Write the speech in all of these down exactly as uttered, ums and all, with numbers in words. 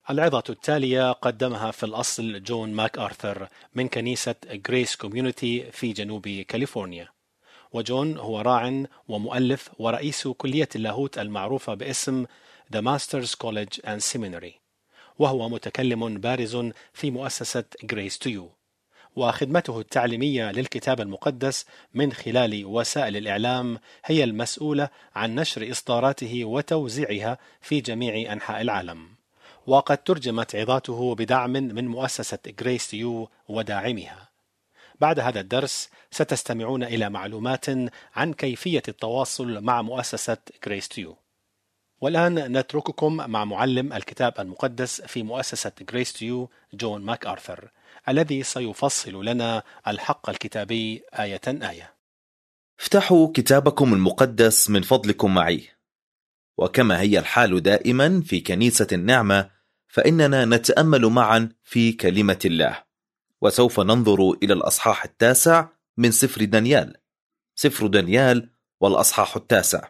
العظة التالية قدمها في الأصل جون ماك آرثر من كنيسة غريس كوميونيتي في جنوب كاليفورنيا، وجون هو راع ومؤلف ورئيس كلية اللاهوت المعروفة باسم The Masters College and Seminary، وهو متكلم بارز في مؤسسة Grace to You، وخدمته التعليمية للكتاب المقدس من خلال وسائل الإعلام هي المسؤولة عن نشر إصداراته وتوزيعها في جميع أنحاء العالم، وقد ترجمت عظاته بدعم من مؤسسة Grace to You وداعمها. بعد هذا الدرس ستستمعون إلى معلومات عن كيفية التواصل مع مؤسسة Grace to You. والآن نترككم مع معلم الكتاب المقدس في مؤسسة Grace to You جون ماك آرثر، الذي سيفصل لنا الحق الكتابي آية آية. افتحوا كتابكم المقدس من فضلكم معي. وكما هي الحال دائما في كنيسة النعمة، فإننا نتأمل معا في كلمة الله، وسوف ننظر إلى الأصحاح التاسع من سفر دانيال، سفر دانيال والأصحاح التاسع.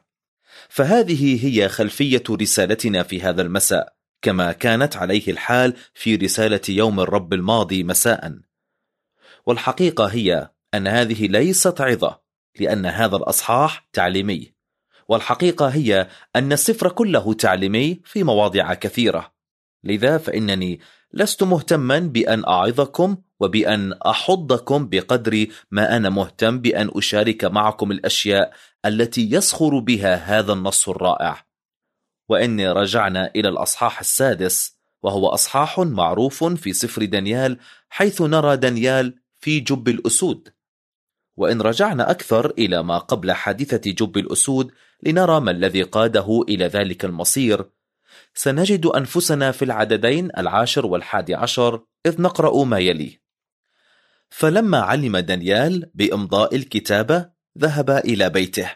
فهذه هي خلفية رسالتنا في هذا المساء، كما كانت عليه الحال في رسالة يوم الرب الماضي مساء. والحقيقة هي أن هذه ليست عظة، لأن هذا الأصحاح تعليمي، والحقيقة هي أن السفر كله تعليمي في مواضع كثيرة. لذا فإنني لست مهتما بأن أعظكم وبأن أحضكم بقدر ما أنا مهتم بأن أشارك معكم الأشياء التي يسخر بها هذا النص الرائع. وإن رجعنا إلى الأصحاح السادس، وهو أصحاح معروف في سفر دانيال، حيث نرى دانيال في جب الأسود. وإن رجعنا أكثر إلى ما قبل حادثة جب الأسود لنرى ما الذي قاده إلى ذلك المصير، سنجد أنفسنا في العددين العاشر والحادي عشر، إذ نقرأ ما يلي: فلما علم دانيال بإمضاء الكتابة ذهب إلى بيته،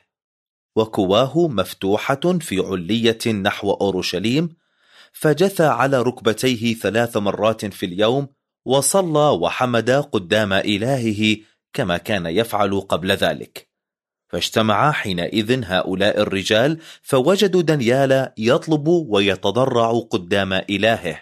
وكواه مفتوحة في علية نحو أورشليم، فجثى على ركبتيه ثلاث مرات في اليوم، وصلى وحمد قدام إلهه كما كان يفعل قبل ذلك. فاجتمع حينئذ هؤلاء الرجال، فوجدوا دانيال يطلب ويتضرع قدام إلهه.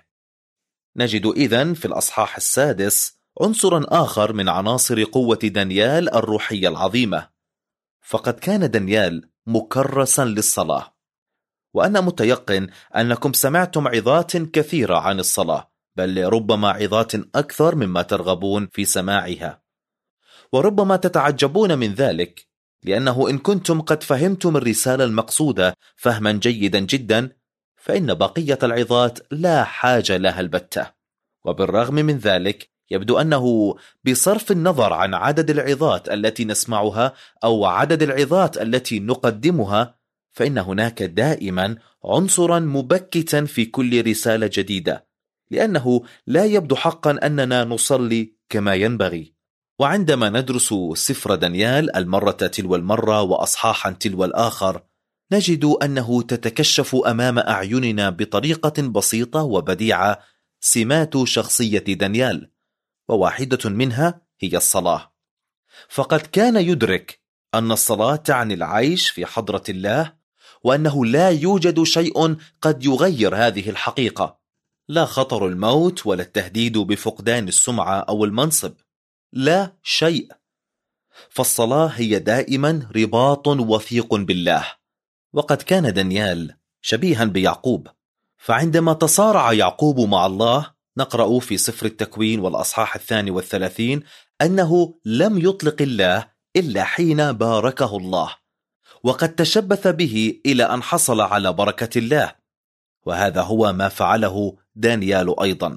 نجد إذن في الأصحاح السادس عنصرا آخر من عناصر قوة دانيال الروحية العظيمة، فقد كان دانيال مكرسا للصلاة. وأنا متيقن أنكم سمعتم عظات كثيرة عن الصلاة، بل ربما عظات أكثر مما ترغبون في سماعها، وربما تتعجبون من ذلك، لأنه إن كنتم قد فهمتم الرسالة المقصودة فهما جيدا جدا، فإن بقية العظات لا حاجة لها البتة. وبالرغم من ذلك يبدو أنه بصرف النظر عن عدد العظات التي نسمعها أو عدد العظات التي نقدمها، فإن هناك دائما عنصرا مبكتا في كل رسالة جديدة، لأنه لا يبدو حقا أننا نصلي كما ينبغي. وعندما ندرس سفر دانيال المرة تلو المرة وأصحاحا تلو الآخر، نجد أنه تتكشف أمام أعيننا بطريقة بسيطة وبديعة سمات شخصية دانيال، وواحدة منها هي الصلاة. فقد كان يدرك أن الصلاة تعني العيش في حضرة الله، وأنه لا يوجد شيء قد يغير هذه الحقيقة، لا خطر الموت ولا التهديد بفقدان السمعة أو المنصب، لا شيء. فالصلاة هي دائما رباط وثيق بالله. وقد كان دانيال شبيها بيعقوب، فعندما تصارع يعقوب مع الله نقرأ في سفر التكوين والأصحاح الثاني والثلاثين أنه لم يطلق الله إلا حين باركه الله، وقد تشبث به إلى أن حصل على بركة الله، وهذا هو ما فعله دانيال أيضا.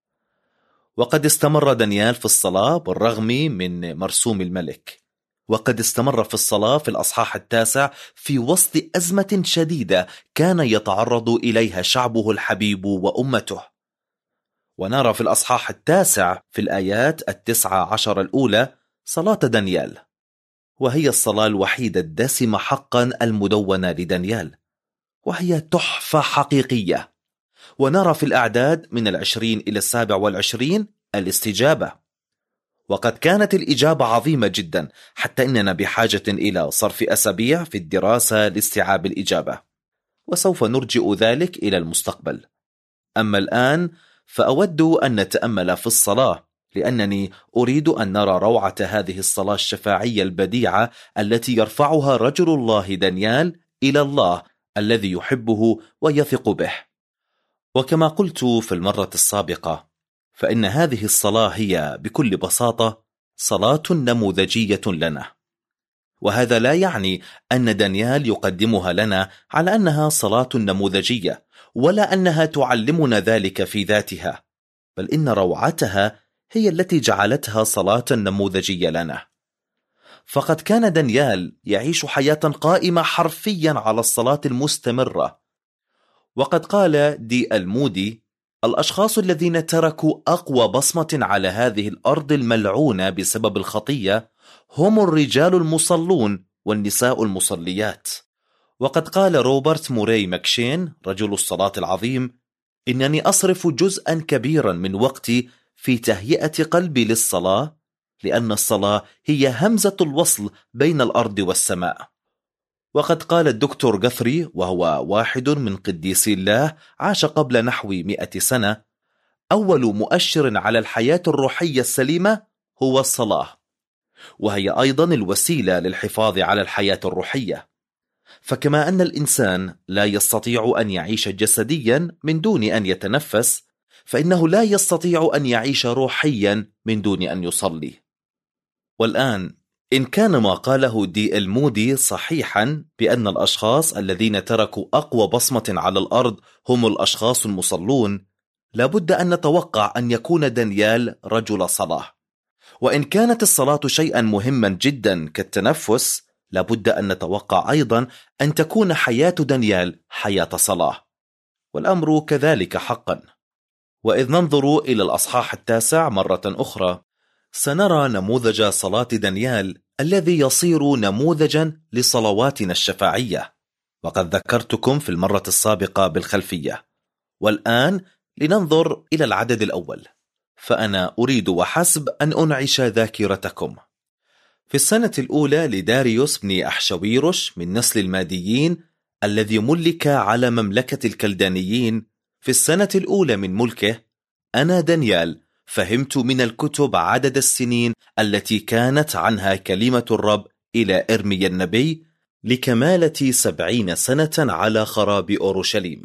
وقد استمر دانيال في الصلاة بالرغم من مرسوم الملك، وقد استمر في الصلاة في الأصحاح التاسع في وسط أزمة شديدة كان يتعرض إليها شعبه الحبيب وأمته. ونرى في الأصحاح التاسع في الآيات التسعة عشر الأولى صلاة دانيال، وهي الصلاة الوحيدة الدسمة حقا المدونة لدانيال، وهي تحفة حقيقية. ونرى في الأعداد من العشرين إلى السابع والعشرين الاستجابة، وقد كانت الإجابة عظيمة جدا حتى إننا بحاجة إلى صرف أسابيع في الدراسة لاستيعاب الإجابة، وسوف نرجئ ذلك إلى المستقبل. أما الآن فأود أن نتأمل في الصلاة، لأنني أريد أن نرى روعة هذه الصلاة الشفاعية البديعة التي يرفعها رجل الله دانيال إلى الله الذي يحبه ويثق به. وكما قلت في المرة السابقة، فإن هذه الصلاة هي بكل بساطة صلاة نموذجية لنا، وهذا لا يعني أن دانيال يقدمها لنا على أنها صلاة نموذجية، ولا أنها تعلمنا ذلك في ذاتها، بل إن روعتها هي التي جعلتها صلاة نموذجية لنا. فقد كان دانيال يعيش حياة قائمة حرفيا على الصلاة المستمرة. وقد قال دي المودي: الأشخاص الذين تركوا أقوى بصمة على هذه الأرض الملعونة بسبب الخطية هم الرجال المصلون والنساء المصليات. وقد قال روبرت موراي ماكشين رجل الصلاة العظيم: إنني أصرف جزءا كبيرا من وقتي في تهيئة قلبي للصلاة، لأن الصلاة هي همزة الوصل بين الأرض والسماء. وقد قال الدكتور جاثري، وهو واحد من قديسي الله عاش قبل نحو مئة سنة: أول مؤشر على الحياة الروحية السليمة هو الصلاة، وهي أيضا الوسيلة للحفاظ على الحياة الروحية. فكما أن الإنسان لا يستطيع أن يعيش جسديا من دون أن يتنفس، فإنه لا يستطيع أن يعيش روحيا من دون أن يصلي. والآن إن كان ما قاله دي المودي صحيحا بأن الأشخاص الذين تركوا أقوى بصمة على الأرض هم الأشخاص المصلون، لابد أن نتوقع أن يكون دانيال رجل صلاة. وإن كانت الصلاة شيئا مهما جدا كالتنفس، لابد أن نتوقع أيضا أن تكون حياة دانيال حياة صلاة، والأمر كذلك حقا. وإذ ننظر إلى الأصحاح التاسع مرة أخرى، سنرى نموذج صلاة دانيال الذي يصير نموذجا لصلواتنا الشفاعية، وقد ذكرتكم في المرة السابقة بالخلفية. والآن لننظر إلى العدد الأول، فأنا أريد وحسب أن أنعش ذاكرتكم. في السنة الأولى لداريوس بن أحشويروش من نسل الماديين الذي ملك على مملكة الكلدانيين، في السنة الأولى من ملكه، أنا دانيال فهمت من الكتب عدد السنين التي كانت عنها كلمة الرب إلى إرميا النبي لكمالة سبعين سنة على خراب أورشليم،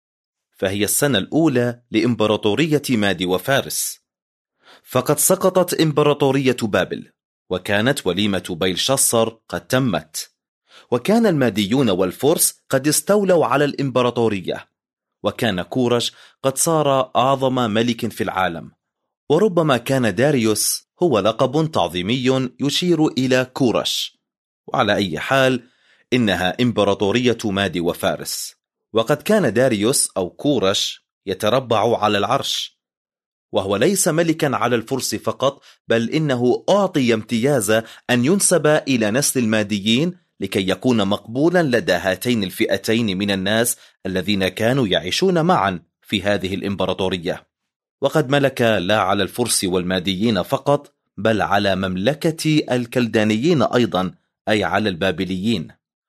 فهي السنة الأولى لإمبراطورية مادي وفارس. فقد سقطت إمبراطورية بابل، وكانت وليمة بيلشصر قد تمت، وكان الماديون والفرس قد استولوا على الإمبراطورية، وكان كورش قد صار أعظم ملك في العالم. وربما كان داريوس هو لقب تعظيمي يشير إلى كورش، وعلى أي حال إنها إمبراطورية مادي وفارس. وقد كان داريوس أو كورش يتربع على العرش، وهو ليس ملكا على الفرس فقط، بل إنه أعطي امتياز أن ينسب إلى نسل الماديين لكي يكون مقبولا لدى هاتين الفئتين من الناس الذين كانوا يعيشون معا في هذه الإمبراطورية. وقد ملك لا على الفرس والماديين فقط، بل على مملكة الكلدانيين أيضا، أي على البابليين.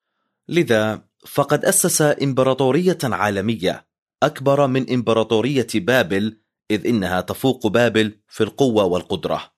لذا فقد أسس إمبراطورية عالمية أكبر من إمبراطورية بابل، إذ إنها تفوق بابل في القوة والقدرة.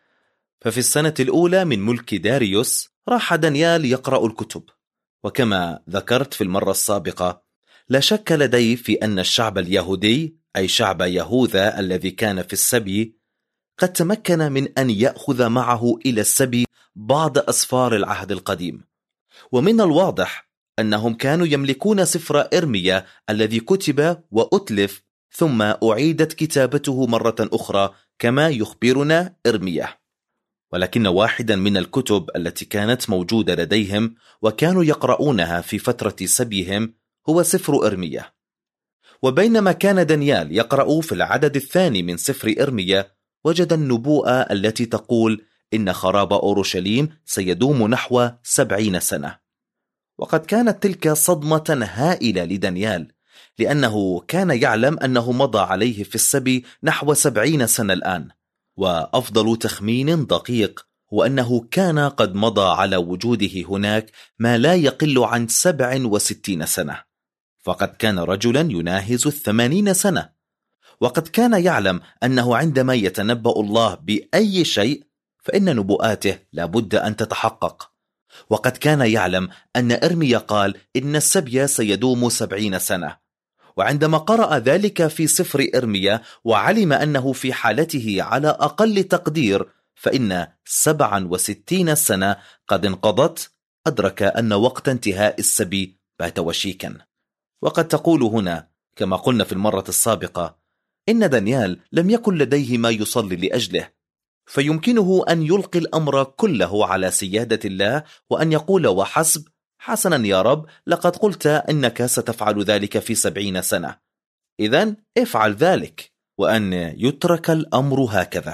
ففي السنة الأولى من ملك داريوس راح دانيال يقرأ الكتب، وكما ذكرت في المرة السابقة، لا شك لدي في أن الشعب اليهودي، أي شعب يهوذا الذي كان في السبي، قد تمكن من أن يأخذ معه إلى السبي بعض أسفار العهد القديم. ومن الواضح أنهم كانوا يملكون سفر إرميا الذي كتب وأتلف ثم أعيدت كتابته مرة أخرى كما يخبرنا إرميا. ولكن واحدا من الكتب التي كانت موجودة لديهم وكانوا يقرؤونها في فترة سبيهم هو سفر إرميا. وبينما كان دانيال يقرأ في العدد الثاني من سفر إرميا، وجد النبوءة التي تقول إن خراب أورشليم سيدوم نحو سبعين سنة. وقد كانت تلك صدمة هائلة لدانيال، لأنه كان يعلم أنه مضى عليه في السبي نحو سبعين سنة الآن، وأفضل تخمين دقيق هو أنه كان قد مضى على وجوده هناك ما لا يقل عن سبع وستين سنة، فقد كان رجلا يناهز الثمانين سنة، وقد كان يعلم أنه عندما يتنبأ الله بأي شيء فإن نبوءاته لابد أن تتحقق. وقد كان يعلم أن إرميا قال إن السبي سيدوم سبعين سنة، وعندما قرأ ذلك في سفر إرميا وعلم أنه في حالته على أقل تقدير فإن سبعا وستين سنة قد انقضت، أدرك أن وقت انتهاء السبي بات وشيكا. وقد تقول هنا كما قلنا في المرة السابقة إن دانيال لم يكن لديه ما يصلي لأجله، فيمكنه أن يلقي الأمر كله على سيادة الله وأن يقول وحسب: حسنا يا رب، لقد قلت إنك ستفعل ذلك في سبعين سنة، إذن افعل ذلك، وأن يترك الأمر هكذا.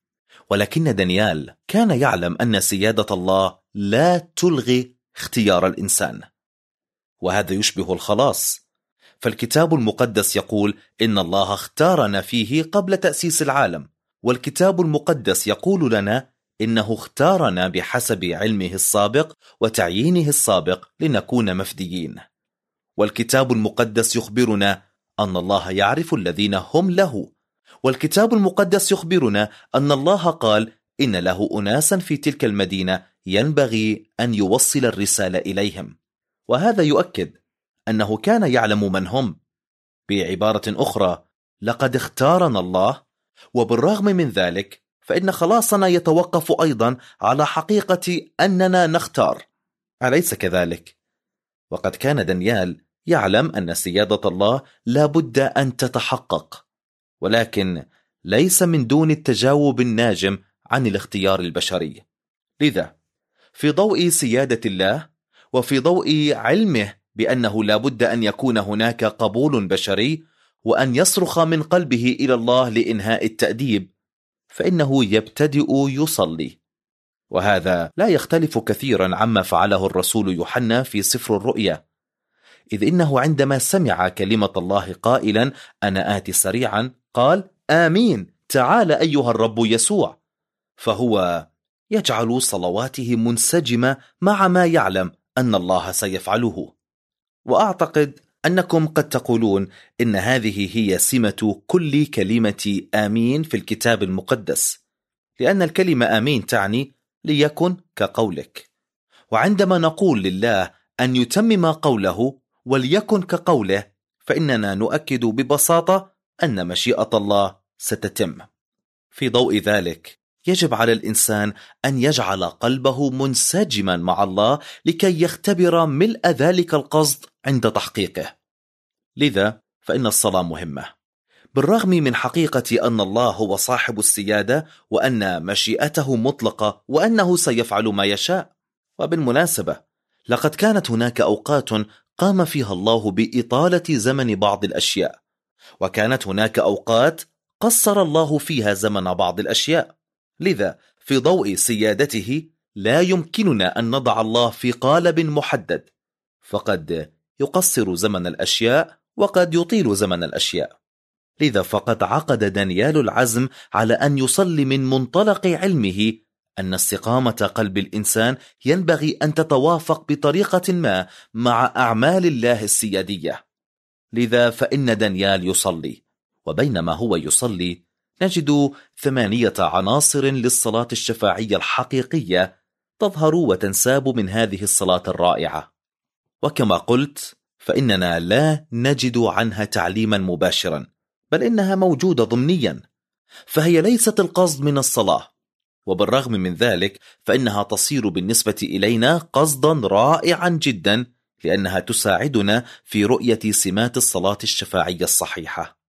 ولكن دانيال كان يعلم أن سيادة الله لا تلغي اختيار الإنسان، وهذا يشبه الخلاص. فالكتاب المقدس يقول إن الله اختارنا فيه قبل تأسيس العالم، والكتاب المقدس يقول لنا إنه اختارنا بحسب علمه السابق وتعيينه السابق لنكون مفديين. والكتاب المقدس يخبرنا أن الله يعرف الذين هم له، والكتاب المقدس يخبرنا أن الله قال إن له أناسا في تلك المدينة ينبغي أن يوصل الرسالة إليهم، وهذا يؤكد أنه كان يعلم من هم. بعبارة أخرى، لقد اختارنا الله، وبالرغم من ذلك فإن خلاصنا يتوقف أيضا على حقيقة أننا نختار، أليس كذلك؟ وقد كان دانيال يعلم أن سيادة الله لا بد أن تتحقق، ولكن ليس من دون التجاوب الناجم عن الاختيار البشري. لذا في ضوء سيادة الله وفي ضوء علمه بأنه لا بد أن يكون هناك قبول بشري وأن يصرخ من قلبه إلى الله لإنهاء التأديب، فإنه يبتدئ يصلي. وهذا لا يختلف كثيرا عما فعله الرسول يوحنا في سفر الرؤيا، إذ إنه عندما سمع كلمة الله قائلا أنا آتي سريعا قال آمين، تعال أيها الرب يسوع، فهو يجعل صلواته منسجمة مع ما يعلم أن الله سيفعله. وأعتقد أنكم قد تقولون إن هذه هي سمة كل كلمة آمين في الكتاب المقدس، لأن الكلمة آمين تعني ليكن كقولك. وعندما نقول لله أن يتمم قوله وليكن كقوله، فإننا نؤكد ببساطة أن مشيئة الله ستتم. في ضوء ذلك يجب على الإنسان أن يجعل قلبه منسجما مع الله لكي يختبر ملء ذلك القصد عند تحقيقه. لذا فإن الصلاة مهمة، بالرغم من حقيقة أن الله هو صاحب السيادة وأن مشيئته مطلقة وأنه سيفعل ما يشاء. وبالمناسبة لقد كانت هناك أوقات قام فيها الله بإطالة زمن بعض الأشياء، وكانت هناك أوقات قصر الله فيها زمن بعض الأشياء. لذا في ضوء سيادته لا يمكننا أن نضع الله في قالب محدد، فقد يقصر زمن الأشياء وقد يطيل زمن الأشياء. لذا فقد عقد دانيال العزم على أن يصلي من منطلق علمه أن استقامة قلب الإنسان ينبغي أن تتوافق بطريقة ما مع أعمال الله السيادية. لذا فإن دانيال يصلي، وبينما هو يصلي نجد ثمانية عناصر للصلاة الشفاعية الحقيقية تظهر وتنساب من هذه الصلاة الرائعة. وكما قلت فإننا لا نجد عنها تعليما مباشرا، بل إنها موجودة ضمنيا، فهي ليست القصد من الصلاة. وبالرغم من ذلك فإنها تصير بالنسبة إلينا قصدا رائعا جدا، لأنها تساعدنا في رؤية سمات الصلاة الشفاعية الصحيحة.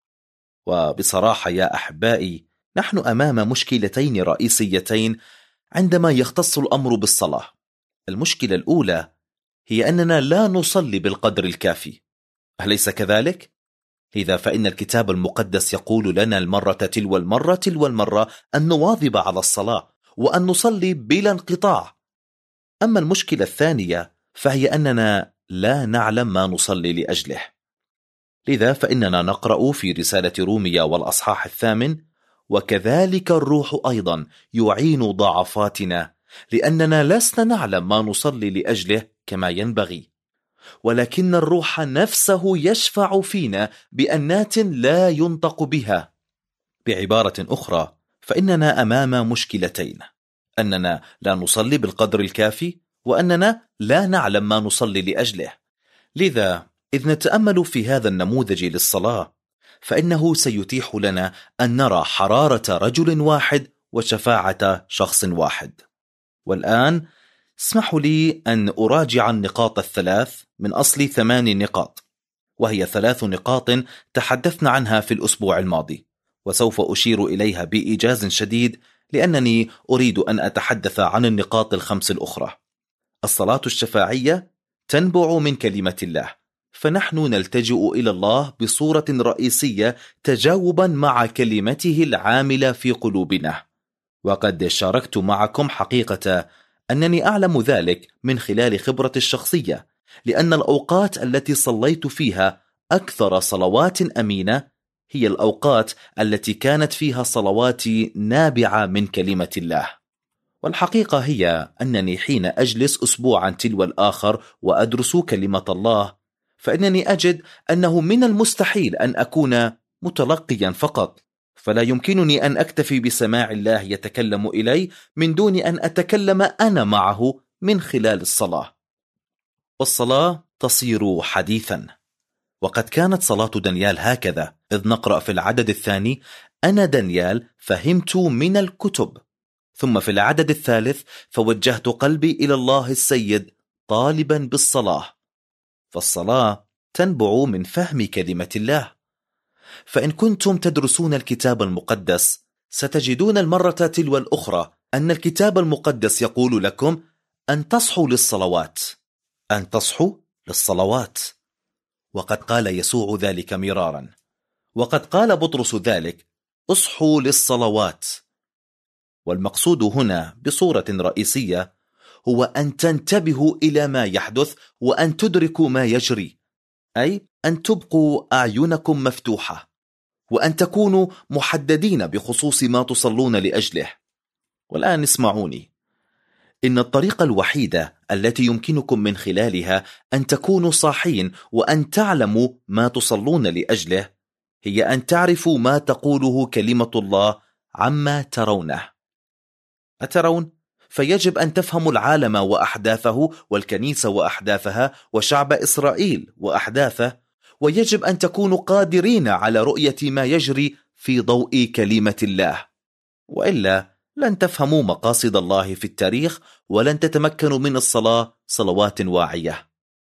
وبصراحة يا أحبائي، نحن أمام مشكلتين رئيسيتين عندما يختص الأمر بالصلاة. المشكلة الأولى هي أننا لا نصلي بالقدر الكافي، أليس كذلك؟ لذا فإن الكتاب المقدس يقول لنا المرة تلو المرة تلو المرة أن نواظب على الصلاة وأن نصلي بلا انقطاع. أما المشكلة الثانية فهي أننا لا نعلم ما نصلي لأجله. لذا فإننا نقرأ في رسالة روميا والأصحاح الثامن: وكذلك الروح أيضا يعين ضعفاتنا، لأننا لسنا نعلم ما نصلي لأجله كما ينبغي، ولكن الروح نفسه يشفع فينا بأنات لا ينطق بها. بعبارة أخرى، فإننا أمام مشكلتين: أننا لا نصلي بالقدر الكافي، وأننا لا نعلم ما نصلي لأجله. لذا إذ نتأمل في هذا النموذج للصلاة، فإنه سيتيح لنا أن نرى حرارة رجل واحد وشفاعة شخص واحد. والآن اسمحوا لي أن أراجع النقاط الثلاث من أصل ثمان نقاط، وهي ثلاث نقاط تحدثنا عنها في الأسبوع الماضي، وسوف أشير إليها بإيجاز شديد لأنني أريد أن أتحدث عن النقاط الخمس الأخرى. الصلاة الشفاعية تنبع من كلمة الله، فنحن نلتجئ إلى الله بصورة رئيسية تجاوبا مع كلمته العاملة في قلوبنا. وقد شاركت معكم حقيقة أنني أعلم ذلك من خلال خبرتي الشخصية، لأن الأوقات التي صليت فيها أكثر صلوات أمينة هي الأوقات التي كانت فيها صلواتي نابعة من كلمة الله. والحقيقة هي أنني حين أجلس أسبوعا تلو الآخر وأدرس كلمة الله، فإنني أجد أنه من المستحيل أن أكون متلقيا فقط، فلا يمكنني أن أكتفي بسماع الله يتكلم إلي من دون أن أتكلم أنا معه من خلال الصلاة. والصلاة تصير حديثا. وقد كانت صلاة دانيال هكذا، إذ نقرأ في العدد الثاني: أنا دانيال فهمت من الكتب. ثم في العدد الثالث: فوجهت قلبي إلى الله السيد طالبا بالصلاة. فالصلاة تنبع من فهم كلمة الله. فإن كنتم تدرسون الكتاب المقدس ستجدون المرة تلو الأخرى أن الكتاب المقدس يقول لكم أن تصحوا للصلوات، أن تصحوا للصلوات. وقد قال يسوع ذلك مرارا، وقد قال بطرس ذلك: اصحوا للصلوات. والمقصود هنا بصورة رئيسية هو أن تنتبهوا إلى ما يحدث وأن تدركوا ما يجري، أي أن تبقوا أعينكم مفتوحة وأن تكونوا محددين بخصوص ما تصلون لأجله. والآن اسمعوني، إن الطريقة الوحيدة التي يمكنكم من خلالها أن تكونوا صاحين وأن تعلموا ما تصلون لأجله هي أن تعرفوا ما تقوله كلمة الله عما ترونه. أترون؟ فيجب أن تفهموا العالم وأحداثه والكنيسة وأحداثها وشعب إسرائيل وأحداثه، ويجب أن تكونوا قادرين على رؤية ما يجري في ضوء كلمة الله، وإلا لن تفهموا مقاصد الله في التاريخ ولن تتمكنوا من الصلاة صلوات واعية.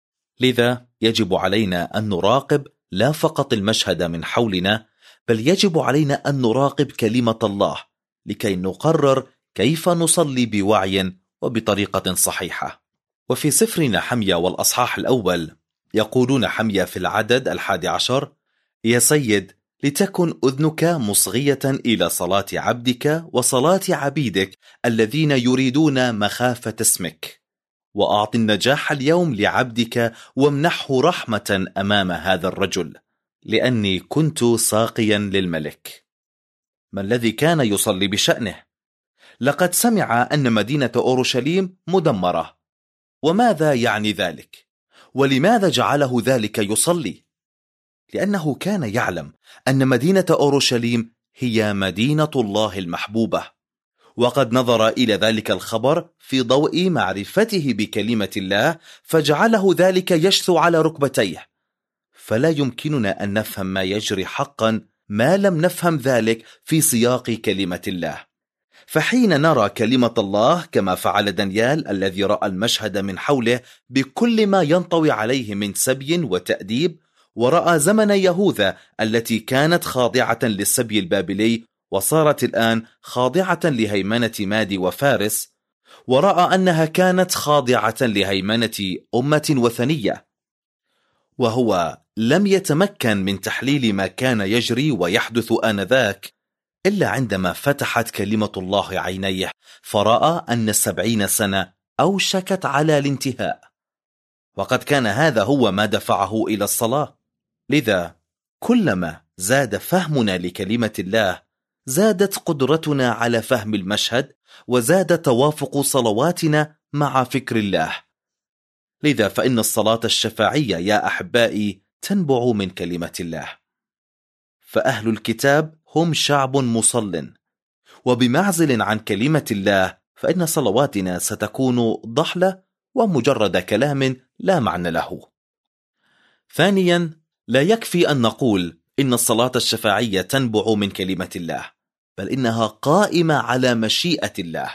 لذا يجب علينا أن نراقب لا فقط المشهد من حولنا، بل يجب علينا أن نراقب كلمة الله لكي نقرر كيف نصلي بوعي وبطريقة صحيحة. وفي سفر نحميا والأصحاح الأول يقولون نحميا في العدد الحادي عشر: يا سيد، لتكن أذنك مصغية إلى صلاة عبدك وصلاة عبيدك الذين يريدون مخافة اسمك، وأعط النجاح اليوم لعبدك وامنحه رحمة أمام هذا الرجل، لأني كنت ساقيا للملك. ما الذي كان يصلي بشأنه؟ لقد سمع أن مدينة أورشليم مدمرة. وماذا يعني ذلك؟ ولماذا جعله ذلك يصلي؟ لأنه كان يعلم أن مدينة أورشليم هي مدينة الله المحبوبة، وقد نظر إلى ذلك الخبر في ضوء معرفته بكلمة الله، فجعله ذلك يشثو على ركبتيه. فلا يمكننا أن نفهم ما يجري حقا ما لم نفهم ذلك في سياق كلمة الله. فحين نرى كلمة الله كما فعل دانيال الذي رأى المشهد من حوله بكل ما ينطوي عليه من سبي وتأديب، ورأى زمن يهوذا التي كانت خاضعة للسبي البابلي وصارت الآن خاضعة لهيمنة مادي وفارس، ورأى أنها كانت خاضعة لهيمنة أمة وثنية، وهو لم يتمكن من تحليل ما كان يجري ويحدث آنذاك إلا عندما فتحت كلمة الله عينيه فرأى أن السبعين سنة أوشكت على الانتهاء، وقد كان هذا هو ما دفعه إلى الصلاة. لذا كلما زاد فهمنا لكلمة الله زادت قدرتنا على فهم المشهد، وزاد توافق صلواتنا مع فكر الله. لذا فإن الصلاة الشفاعية يا أحبائي تنبع من كلمة الله. فأهل الكتاب هم شعب مصل، وبمعزل عن كلمة الله فإن صلواتنا ستكون ضحلة ومجرد كلام لا معنى له. ثانيا، لا يكفي أن نقول إن الصلاة الشفاعية تنبع من كلمة الله، بل إنها قائمة على مشيئة الله.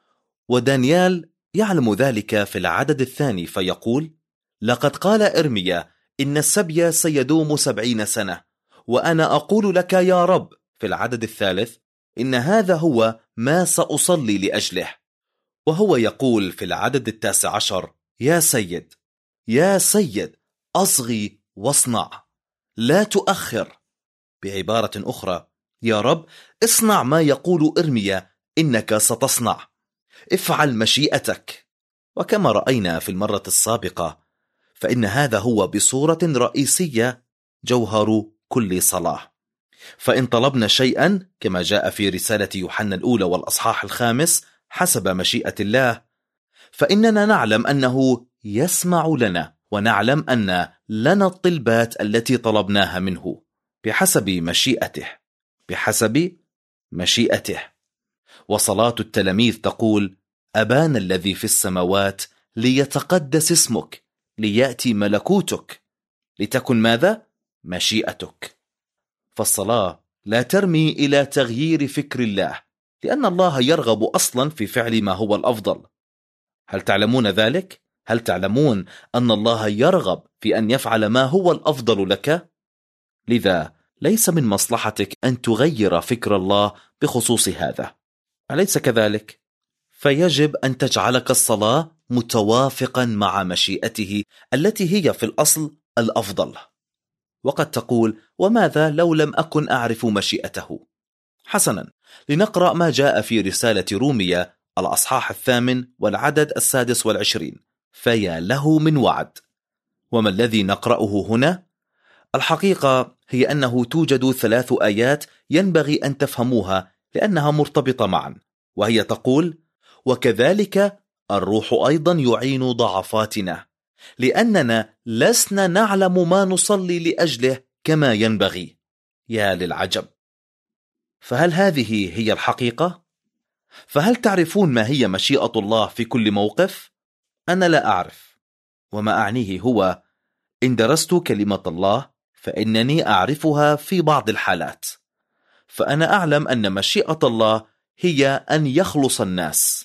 ودانيال يعلم ذلك في العدد الثاني فيقول: لقد قال إرميا إن السبي سيدوم سبعين سنة، وأنا أقول لك يا رب في العدد الثالث إن هذا هو ما سأصلي لأجله. وهو يقول في العدد التاسع عشر: يا سيد يا سيد أصغي واصنع، لا تؤخر. بعبارة أخرى: يا رب اصنع ما يقول إرميا إنك ستصنع، افعل مشيئتك. وكما رأينا في المرة السابقة فإن هذا هو بصورة رئيسية جوهر كل صلاة. فإن طلبنا شيئا كما جاء في رسالة يوحنا الأولى والأصحاح الخامس حسب مشيئة الله، فإننا نعلم أنه يسمع لنا، ونعلم أن لنا الطلبات التي طلبناها منه بحسب مشيئته بحسب مشيئته. وصلاة التلاميذ تقول: أبانا الذي في السماوات ليتقدس اسمك، ليأتي ملكوتك، لتكن ماذا؟ مشيئتك. فالصلاة لا ترمي إلى تغيير فكر الله، لأن الله يرغب أصلا في فعل ما هو الأفضل. هل تعلمون ذلك؟ هل تعلمون أن الله يرغب في أن يفعل ما هو الأفضل لك؟ لذا ليس من مصلحتك أن تغير فكر الله بخصوص هذا، أليس كذلك؟ فيجب أن تجعلك الصلاة متوافقا مع مشيئته التي هي في الأصل الأفضل. وقد تقول: وماذا لو لم أكن أعرف مشيئته؟ حسنا، لنقرأ ما جاء في رسالة روميا الأصحاح الثامن والعدد السادس والعشرين: فيا له من وعد. وما الذي نقرأه هنا؟ الحقيقة هي أنه توجد ثلاث آيات ينبغي أن تفهموها لأنها مرتبطة معا، وهي تقول: وكذلك الروح أيضا يعين ضعفاتنا، لأننا لسنا نعلم ما نصلي لأجله كما ينبغي. يا للعجب! فهل هذه هي الحقيقة؟ فهل تعرفون ما هي مشيئة الله في كل موقف؟ أنا لا أعرف، وما أعنيه هو إن درست كلمة الله فإنني أعرفها في بعض الحالات. فأنا أعلم أن مشيئة الله هي أن يخلص الناس،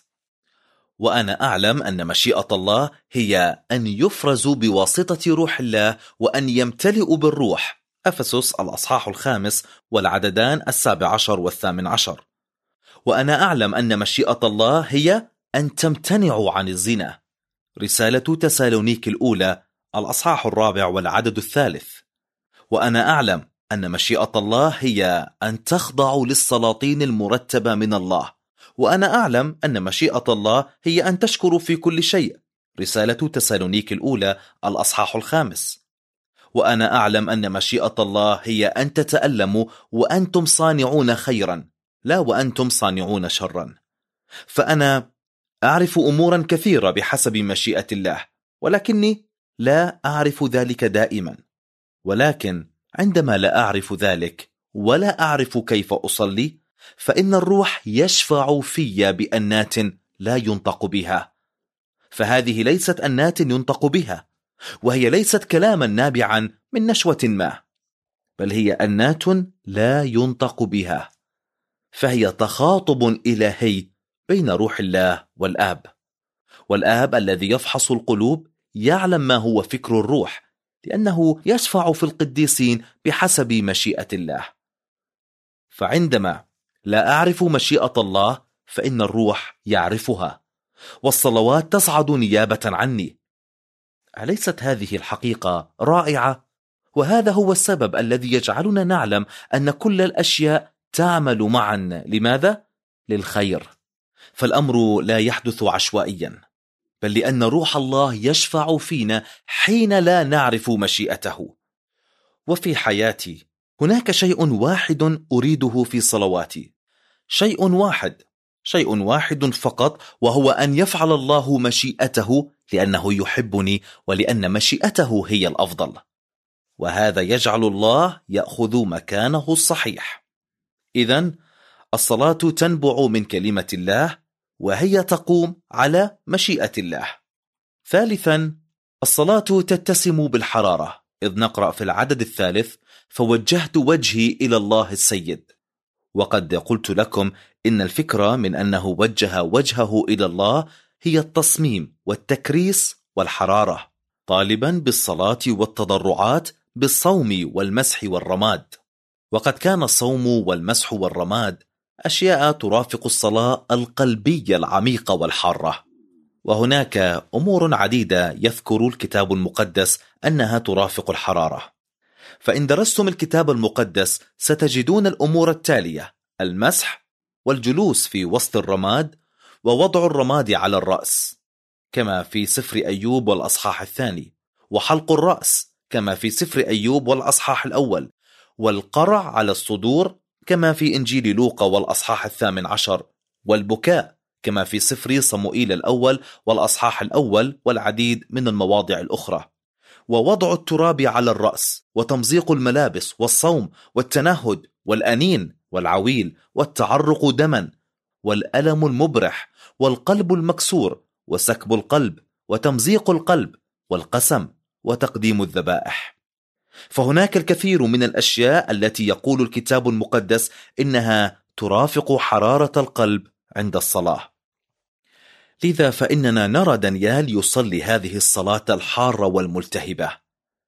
وأنا أعلم أن مشيئة الله هي أن يفرزوا بواسطة روح الله وأن يمتلئوا بالروح. أفسس الأصحاح الخامس والعددان السابع عشر والثامن عشر. وأنا أعلم أن مشيئة الله هي أن تمتنعوا عن الزنا. رسالة تسالونيك الأولى الأصحاح الرابع والعدد الثالث. وأنا أعلم أن مشيئة الله هي أن تخضعوا للسلاطين المرتبة من الله. وأنا أعلم أن مشيئة الله هي أن تشكروا في كل شيء. رسالة تسالونيك الأولى الأصحاح الخامس. وأنا أعلم أن مشيئة الله هي أن تتألموا وأنتم صانعون خيرا، لا وأنتم صانعون شرا. فأنا أعرف أمورا كثيرة بحسب مشيئة الله، ولكني لا أعرف ذلك دائما. ولكن عندما لا أعرف ذلك ولا أعرف كيف أصلي، فإن الروح يشفع في بأنات لا ينطق بها. فهذه ليست أنات ينطق بها، وهي ليست كلاما نابعا من نشوة ما، بل هي أنات لا ينطق بها. فهي تخاطب إلهي بين روح الله والآب. والآب الذي يفحص القلوب يعلم ما هو فكر الروح، لأنه يشفع في القديسين بحسب مشيئة الله. فعندما لا أعرف مشيئة الله فإن الروح يعرفها، والصلوات تصعد نيابة عني. أليست هذه الحقيقة رائعة؟ وهذا هو السبب الذي يجعلنا نعلم أن كل الأشياء تعمل معا. لماذا؟ للخير. فالأمر لا يحدث عشوائيا، بل لأن روح الله يشفع فينا حين لا نعرف مشيئته. وفي حياتي هناك شيء واحد أريده في صلواتي، شيء واحد شيء واحد فقط، وهو أن يفعل الله مشيئته لأنه يحبني ولأن مشيئته هي الأفضل، وهذا يجعل الله يأخذ مكانه الصحيح. إذن الصلاة تنبع من كلمة الله، وهي تقوم على مشيئة الله. ثالثا، الصلاة تتسم بالحرارة، إذ نقرأ في العدد الثالث: فوجهت وجهي إلى الله السيد. وقد قلت لكم إن الفكرة من أنه وجه وجهه إلى الله هي التصميم والتكريس والحرارة، طالبا بالصلاة والتضرعات بالصوم والمسح والرماد. وقد كان الصوم والمسح والرماد أشياء ترافق الصلاة القلبية العميقة والحارة، وهناك أمور عديدة يذكر الكتاب المقدس أنها ترافق الحرارة. فإن درستم الكتاب المقدس ستجدون الأمور التالية: المسح، والجلوس في وسط الرماد، ووضع الرماد على الرأس كما في سفر أيوب والأصحاح الثاني، وحلق الرأس كما في سفر أيوب والأصحاح الأول، والقرع على الصدور كما في إنجيل لوقا والأصحاح الثامن عشر، والبكاء كما في سفر صموئيل الأول والأصحاح الأول، والعديد من المواضع الأخرى، ووضع التراب على الرأس، وتمزيق الملابس، والصوم، والتنهد، والأنين، والعويل، والتعرق دما، والألم المبرح، والقلب المكسور، وسكب القلب، وتمزيق القلب، والقسم، وتقديم الذبائح. فهناك الكثير من الأشياء التي يقول الكتاب المقدس إنها ترافق حرارة القلب عند الصلاة. لذا فإننا نرى دانيال يصلي هذه الصلاة الحارة والملتهبة،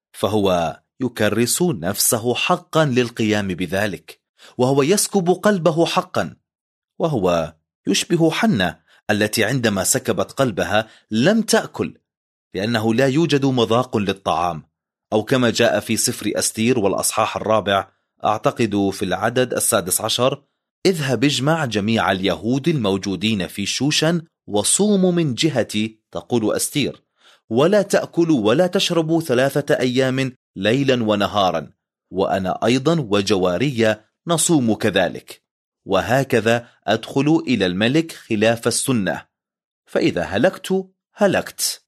فهو يكرس نفسه حقا للقيام بذلك، وهو يسكب قلبه حقا، وهو يشبه حنة التي عندما سكبت قلبها لم تأكل لأنه لا يوجد مذاق للطعام، أو كما جاء في سفر أستير والأصحاح الرابع أعتقد في العدد السادس عشر: اذهب اجمع جميع اليهود الموجودين في شوشن وصوموا من جهتي، تقول أستير، ولا تأكلوا ولا تشربوا ثلاثة أيام ليلا ونهارا، وأنا أيضا وجوارية نصوم كذلك، وهكذا أدخل إلى الملك خلاف السنة، فإذا هلكت هلكت.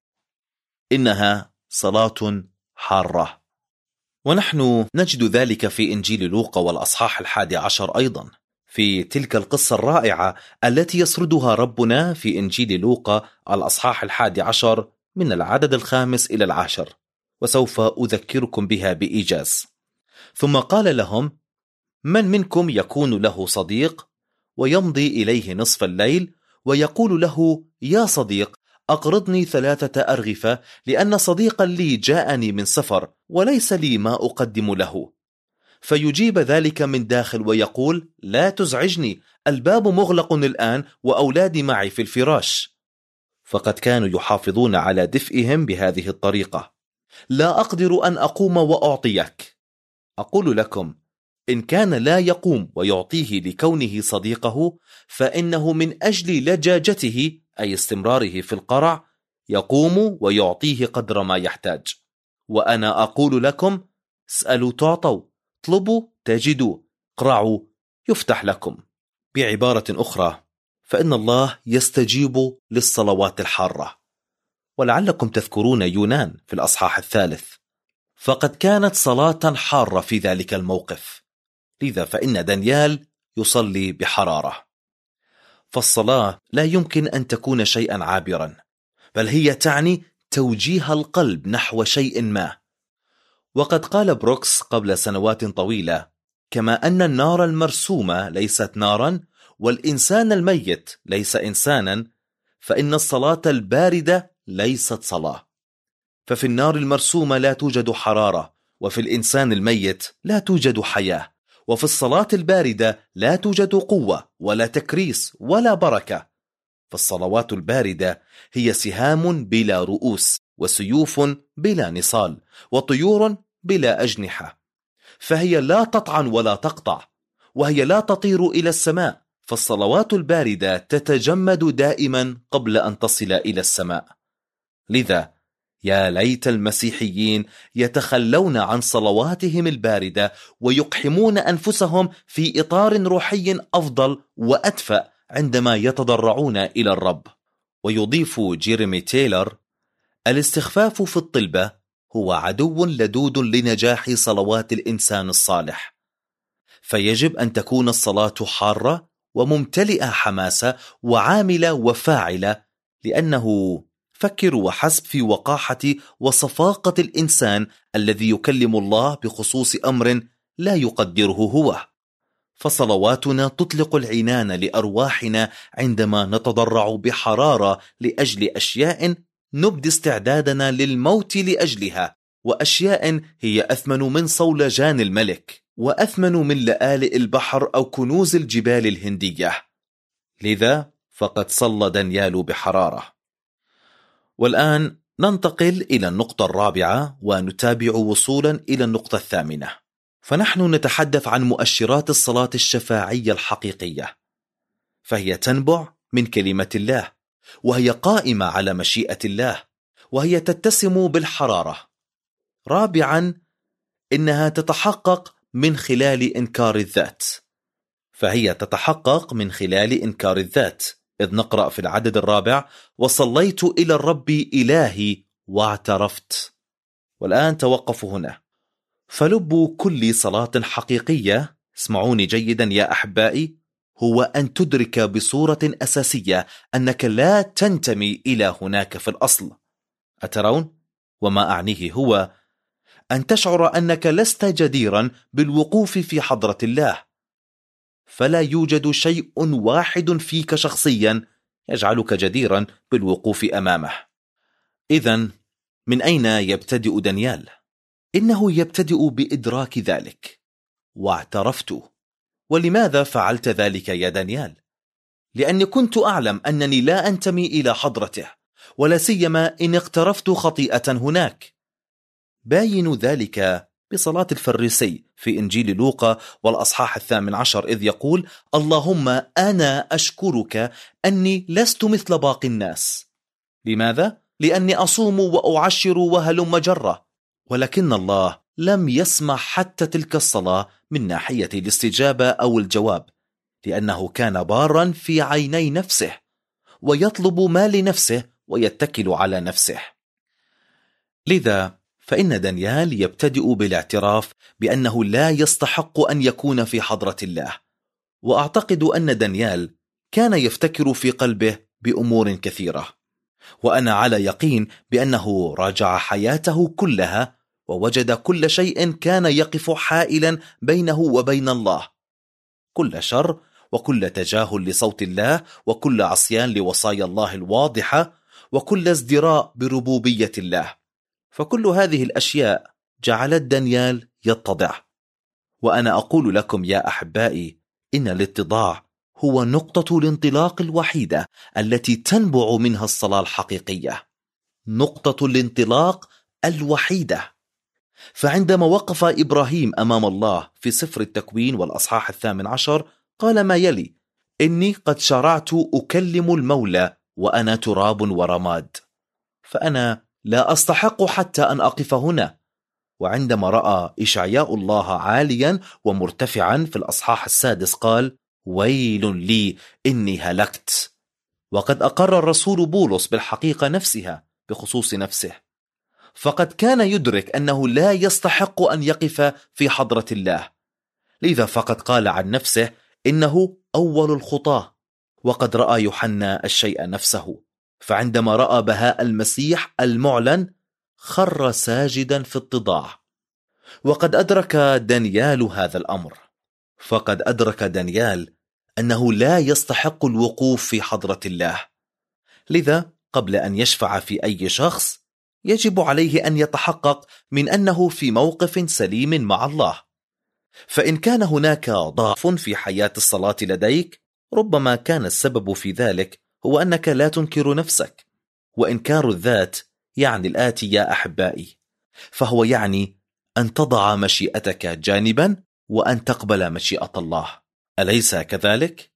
إنها صلاة حارة، ونحن نجد ذلك في إنجيل لوقا والأصحاح الحادي عشر أيضا، في تلك القصة الرائعة التي يسردها ربنا في إنجيل لوقا الأصحاح الحادي عشر من العدد الخامس إلى العاشر، وسوف أذكركم بها بإيجاز. ثم قال لهم: من منكم يكون له صديق ويمضي إليه نصف الليل ويقول له: يا صديق أقرضني ثلاثة أرغفة، لأن صديقا لي جاءني من سفر وليس لي ما أقدم له، فيجيب ذلك من داخل ويقول: لا تزعجني، الباب مغلق الآن وأولادي معي في الفراش. فقد كانوا يحافظون على دفئهم بهذه الطريقة. لا أقدر أن أقوم وأعطيك. أقول لكم إن كان لا يقوم ويعطيه لكونه صديقه، فإنه من أجل لجاجته أي استمراره في القرع يقوم ويعطيه قدر ما يحتاج. وأنا أقول لكم: اسألوا تعطوا، اطلبوا تجدوا، اقرعوا يفتح لكم. بعبارة أخرى، فإن الله يستجيب للصلوات الحارة. ولعلكم تذكرون يونان في الأصحاح الثالث، فقد كانت صلاة حارة في ذلك الموقف، لذا فإن دانيال يصلي بحرارة. فالصلاة لا يمكن أن تكون شيئا عابرا، بل هي تعني توجيه القلب نحو شيء ما. وقد قال بروكس قبل سنوات طويلة: كما أن النار المرسومة ليست نارا والإنسان الميت ليس إنسانا، فإن الصلاة الباردة ليست صلاة. ففي النار المرسومة لا توجد حرارة، وفي الإنسان الميت لا توجد حياة، وفي الصلاة الباردة لا توجد قوة ولا تكريس ولا بركة. فالصلوات الباردة هي سهام بلا رؤوس، وسيوف بلا نصال، وطيور بلا أجنحة، فهي لا تطعن ولا تقطع، وهي لا تطير إلى السماء. فالصلوات الباردة تتجمد دائما قبل أن تصل إلى السماء. لذا يا ليت المسيحيين يتخلون عن صلواتهم الباردة ويقحمون أنفسهم في إطار روحي أفضل وأدفأ عندما يتضرعون إلى الرب. ويضيف جيريمي تايلر: الاستخفاف في الطلبة هو عدو لدود لنجاح صلوات الإنسان الصالح، فيجب أن تكون الصلاة حارة وممتلئة حماسة وعاملة وفاعلة، لأنه فكر وحسب في وقاحة وصفاقة الإنسان الذي يكلم الله بخصوص أمر لا يقدره هو. فصلواتنا تطلق العنان لأرواحنا عندما نتضرع بحرارة لأجل أشياء نبدي استعدادنا للموت لأجلها، وأشياء هي أثمن من صولجان الملك وأثمن من لآلئ البحر أو كنوز الجبال الهندية. لذا فقد صلى دانيال بحرارة. والآن ننتقل إلى النقطة الرابعة ونتابع وصولا إلى النقطة الثامنة، فنحن نتحدث عن مؤشرات الصلاة الشفاعية الحقيقية، فهي تنبع من كلمة الله، وهي قائمة على مشيئة الله، وهي تتسم بالحرارة. رابعا، إنها تتحقق من خلال إنكار الذات، فهي تتحقق من خلال إنكار الذات، إذ نقرأ في العدد الرابع: وصليت إلى الرب إلهي واعترفت. والآن توقفوا هنا. فلب كل صلاة حقيقية، اسمعوني جيدا يا أحبائي، هو أن تدرك بصورة أساسية أنك لا تنتمي إلى هناك في الأصل. أترون؟ وما أعنيه هو أن تشعر أنك لست جديرا بالوقوف في حضرة الله، فلا يوجد شيء واحد فيك شخصيا يجعلك جديرا بالوقوف أمامه. إذن من أين يبتدئ دانيال؟ إنه يبتدئ بإدراك ذلك. واعترفت. ولماذا فعلت ذلك يا دانيال؟ لأني كنت أعلم أنني لا أنتمي إلى حضرته، ولا سيما إن اقترفت خطيئة هناك. باين ذلك بصلاة الفريسي في إنجيل لوقا والأصحاح الثامن عشر، إذ يقول: اللهم أنا أشكرك أني لست مثل باقي الناس. لماذا؟ لأني أصوم وأعشر وهلم جرة. ولكن الله لم يسمع حتى تلك الصلاة من ناحية الاستجابة أو الجواب، لأنه كان بارا في عيني نفسه، ويطلب ما لنفسه ويتكل على نفسه. لذا فإن دانيال يبتدئ بالاعتراف بأنه لا يستحق أن يكون في حضرة الله. وأعتقد أن دانيال كان يفتكر في قلبه بأمور كثيرة، وأنا على يقين بأنه راجع حياته كلها ووجد كل شيء كان يقف حائلا بينه وبين الله، كل شر وكل تجاهل لصوت الله وكل عصيان لوصايا الله الواضحة وكل ازدراء بربوبية الله. فكل هذه الأشياء جعلت دانيال يتضع. وأنا أقول لكم يا أحبائي إن الاتضاع هو نقطة الانطلاق الوحيدة التي تنبع منها الصلاة الحقيقية، نقطة الانطلاق الوحيدة. فعندما وقف إبراهيم أمام الله في سفر التكوين والأصحاح الثامن عشر قال ما يلي: إني قد شرعت أكلم المولى وأنا تراب ورماد، فأنا لا أستحق حتى أن أقف هنا. وعندما رأى إشعياء الله عاليا ومرتفعا في الأصحاح السادس قال: ويل لي إني هلكت. وقد أقر الرسول بولس بالحقيقة نفسها بخصوص نفسه، فقد كان يدرك أنه لا يستحق أن يقف في حضرة الله، لذا فقد قال عن نفسه إنه أول الخطاة. وقد رأى يوحنا الشيء نفسه، فعندما رأى بهاء المسيح المعلن خر ساجدا في اتضاع. وقد أدرك دانيال هذا الأمر، فقد أدرك دانيال أنه لا يستحق الوقوف في حضرة الله، لذا قبل أن يشفع في أي شخص يجب عليه أن يتحقق من أنه في موقف سليم مع الله. فإن كان هناك ضعف في حياة الصلاة لديك، ربما كان السبب في ذلك هو أنك لا تنكر نفسك. وإنكار الذات يعني الآتي يا أحبائي، فهو يعني أن تضع مشيئتك جانبا وأن تقبل مشيئة الله، أليس كذلك؟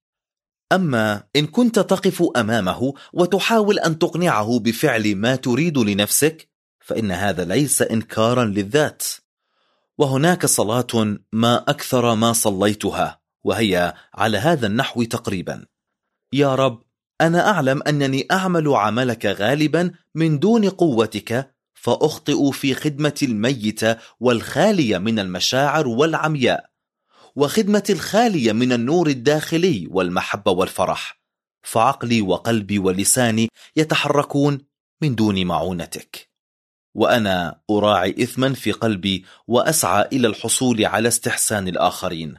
أما إن كنت تقف أمامه وتحاول أن تقنعه بفعل ما تريد لنفسك، فإن هذا ليس إنكارا للذات. وهناك صلاة ما أكثر ما صليتها، وهي على هذا النحو تقريبا: يا رب أنا أعلم أنني أعمل عملك غالبا من دون قوتك، فأخطئ في خدمة الميتة والخالية من المشاعر والعمياء، وخدمة الخالية من النور الداخلي والمحبة والفرح، فعقلي وقلبي ولساني يتحركون من دون معونتك. وأنا أراعي إثما في قلبي وأسعى إلى الحصول على استحسان الآخرين،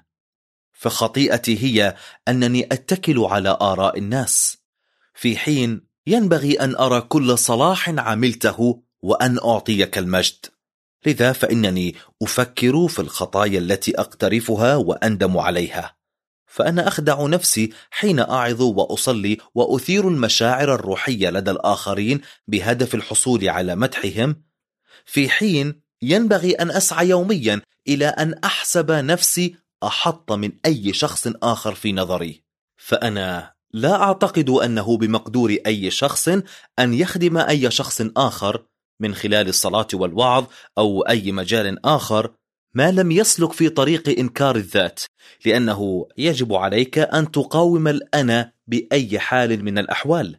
فخطيئتي هي أنني أتكل على آراء الناس، في حين ينبغي أن أرى كل صلاح عملته وأن أعطيك المجد. لذا فإنني أفكر في الخطايا التي أقترفها وأندم عليها، فأنا أخدع نفسي حين أعظ وأصلي وأثير المشاعر الروحية لدى الآخرين بهدف الحصول على مدحهم، في حين ينبغي أن أسعى يوميا إلى أن أحسب نفسي أحط من أي شخص آخر في نظري. فأنا لا أعتقد أنه بمقدور أي شخص أن يخدم أي شخص آخر من خلال الصلاة والوعظ أو أي مجال آخر ما لم يسلك في طريق إنكار الذات، لأنه يجب عليك أن تقاوم الأنا بأي حال من الأحوال،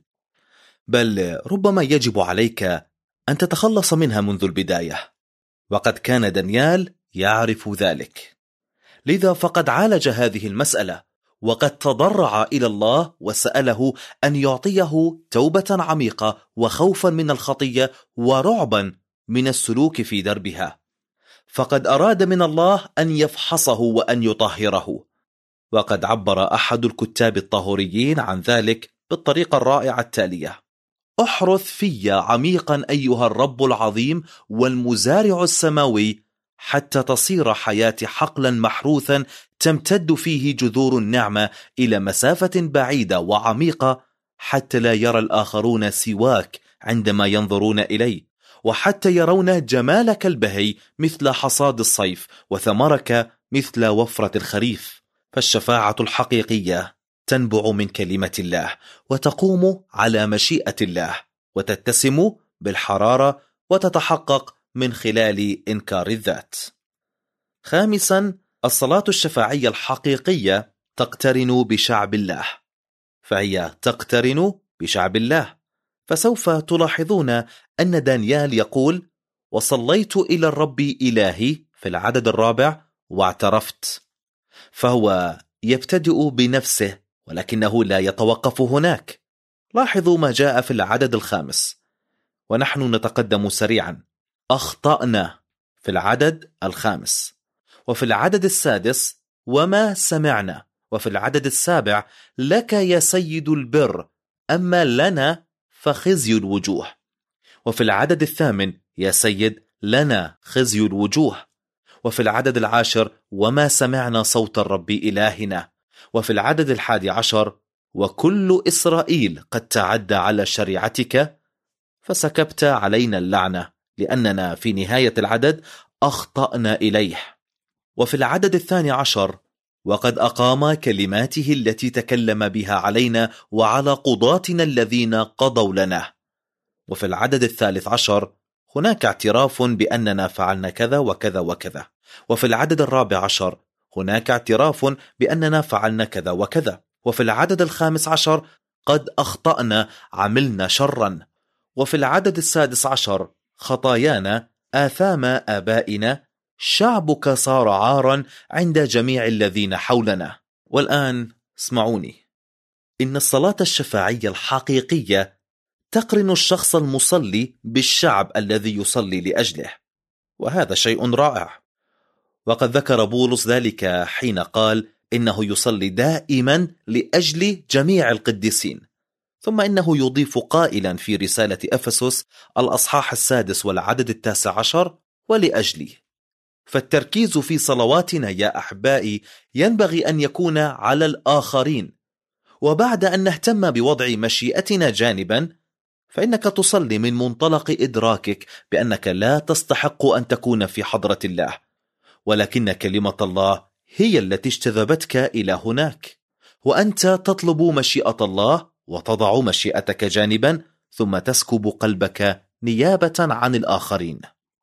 بل ربما يجب عليك أن تتخلص منها منذ البداية، وقد كان دانيال يعرف ذلك. لذا فقد عالج هذه المسألة، وقد تضرع إلى الله وسأله أن يعطيه توبة عميقة وخوفا من الخطية ورعبا من السلوك في دربها، فقد أراد من الله أن يفحصه وأن يطهره. وقد عبر أحد الكتاب الطهوريين عن ذلك بالطريقة الرائعة التالية: احرث في عميقا أيها الرب العظيم والمزارع السماوي، حتى تصير حياتي حقلا محروثا تمتد فيه جذور النعمة إلى مسافة بعيدة وعميقة، حتى لا يرى الآخرون سواك عندما ينظرون إلي، وحتى يرون جمالك البهي مثل حصاد الصيف وثمرك مثل وفرة الخريف. فالشفاعة الحقيقية تنبع من كلمة الله، وتقوم على مشيئة الله، وتتسم بالحرارة، وتتحقق من خلال إنكار الذات. خامسا، الصلاة الشفاعية الحقيقية تقترن بشعب الله، فهي تقترن بشعب الله. فسوف تلاحظون أن دانيال يقول: وصليت إلى الرب إلهي في العدد الرابع واعترفت. فهو يبتدئ بنفسه، ولكنه لا يتوقف هناك. لاحظوا ما جاء في العدد الخامس، ونحن نتقدم سريعا. أخطأنا في العدد الخامس، وفي العدد السادس وما سمعنا، وفي العدد السابع لك يا سيد البر، أما لنا فخزي الوجوه، وفي العدد الثامن يا سيد لنا خزي الوجوه، وفي العدد العاشر وما سمعنا صوت الرب إلهنا، وفي العدد الحادي عشر وكل إسرائيل قد تعدى على شريعتك فسكبت علينا اللعنة، لأننا في نهاية العدد أخطأنا إليه. وفي العدد الثاني عشر وقد أقام كلماته التي تكلم بها علينا وعلى قضاتنا الذين قضوا لنا. وفي العدد الثالث عشر هناك اعتراف بأننا فعلنا كذا وكذا وكذا. وفي العدد الرابع عشر هناك اعتراف بأننا فعلنا كذا وكذا. وفي العدد الخامس عشر قد أخطأنا، عملنا شرا. وفي العدد السادس عشر خطايانا، آثام آبائنا، شعبك صار عارا عند جميع الذين حولنا. والآن اسمعوني، إن الصلاة الشفاعية الحقيقية تقرن الشخص المصلي بالشعب الذي يصلي لأجله، وهذا شيء رائع. وقد ذكر بولس ذلك حين قال إنه يصلي دائما لأجل جميع القديسين، ثم إنه يضيف قائلا في رسالة أفسس الأصحاح السادس والعدد التاسع عشر: ولأجلي. فالتركيز في صلواتنا يا أحبائي ينبغي أن يكون على الآخرين. وبعد أن نهتم بوضع مشيئتنا جانبا، فإنك تصلي من منطلق إدراكك بأنك لا تستحق أن تكون في حضرة الله، ولكن كلمة الله هي التي اجتذبتك إلى هناك، وأنت تطلب مشيئة الله وتضع مشيئتك جانبا، ثم تسكب قلبك نيابة عن الآخرين.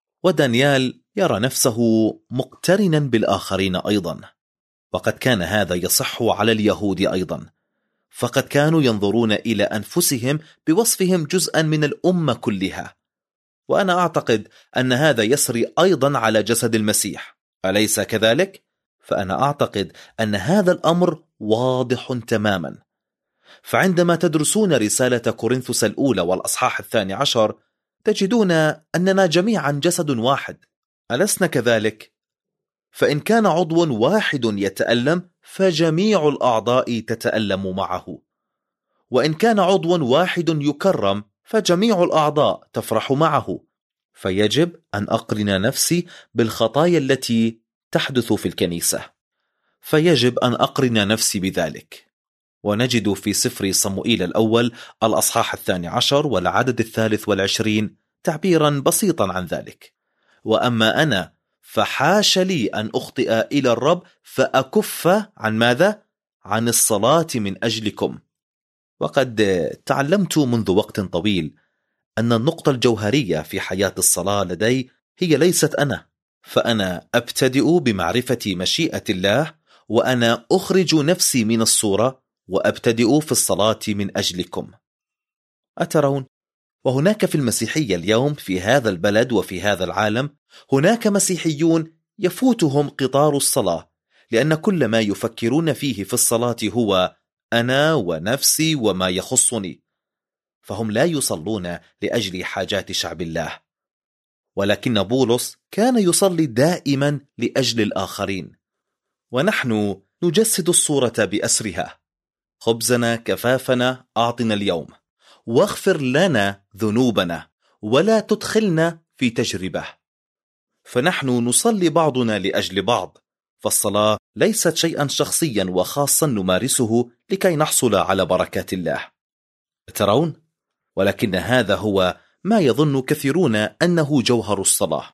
ودانيال يرى نفسه مقترنا بالآخرين أيضا، وقد كان هذا يصح على اليهود أيضا، فقد كانوا ينظرون إلى أنفسهم بوصفهم جزءا من الأمة كلها. وأنا أعتقد أن هذا يسري أيضا على جسد المسيح، أليس كذلك؟ فأنا أعتقد أن هذا الأمر واضح تماما. فعندما تدرسون رسالة كورنثوس الأولى والأصحاح الثاني عشر تجدون أننا جميعا جسد واحد، ألسنا كذلك؟ فإن كان عضو واحد يتألم فجميع الأعضاء تتألم معه، وإن كان عضو واحد يكرم فجميع الأعضاء تفرح معه. فيجب أن أقرن نفسي بالخطايا التي تحدث في الكنيسة، فيجب أن أقرن نفسي بذلك. ونجد في سفر صموئيل الأول الأصحاح الثاني عشر والعدد الثالث والعشرين تعبيرا بسيطا عن ذلك: وأما أنا فحاش لي أن أخطئ إلى الرب فأكف عن ماذا؟ عن الصلاة من أجلكم. وقد تعلمت منذ وقت طويل أن النقطة الجوهرية في حياة الصلاة لدي هي ليست أنا، فأنا أبتدئ بمعرفة مشيئة الله، وأنا أخرج نفسي من الصورة وأبتدئ في الصلاة من أجلكم. أترون؟ وهناك في المسيحية اليوم في هذا البلد وفي هذا العالم هناك مسيحيون يفوتهم قطار الصلاة، لأن كل ما يفكرون فيه في الصلاة هو أنا ونفسي وما يخصني، فهم لا يصلون لأجل حاجات شعب الله. ولكن بولس كان يصلي دائما لأجل الآخرين، ونحن نجسد الصورة بأسرها: خبزنا كفافنا أعطنا اليوم، واغفر لنا ذنوبنا، ولا تدخلنا في تجربة. فنحن نصلي بعضنا لأجل بعض، فالصلاة ليست شيئا شخصيا وخاصا نمارسه لكي نحصل على بركات الله. ترون؟ ولكن هذا هو ما يظن كثيرون أنه جوهر الصلاة،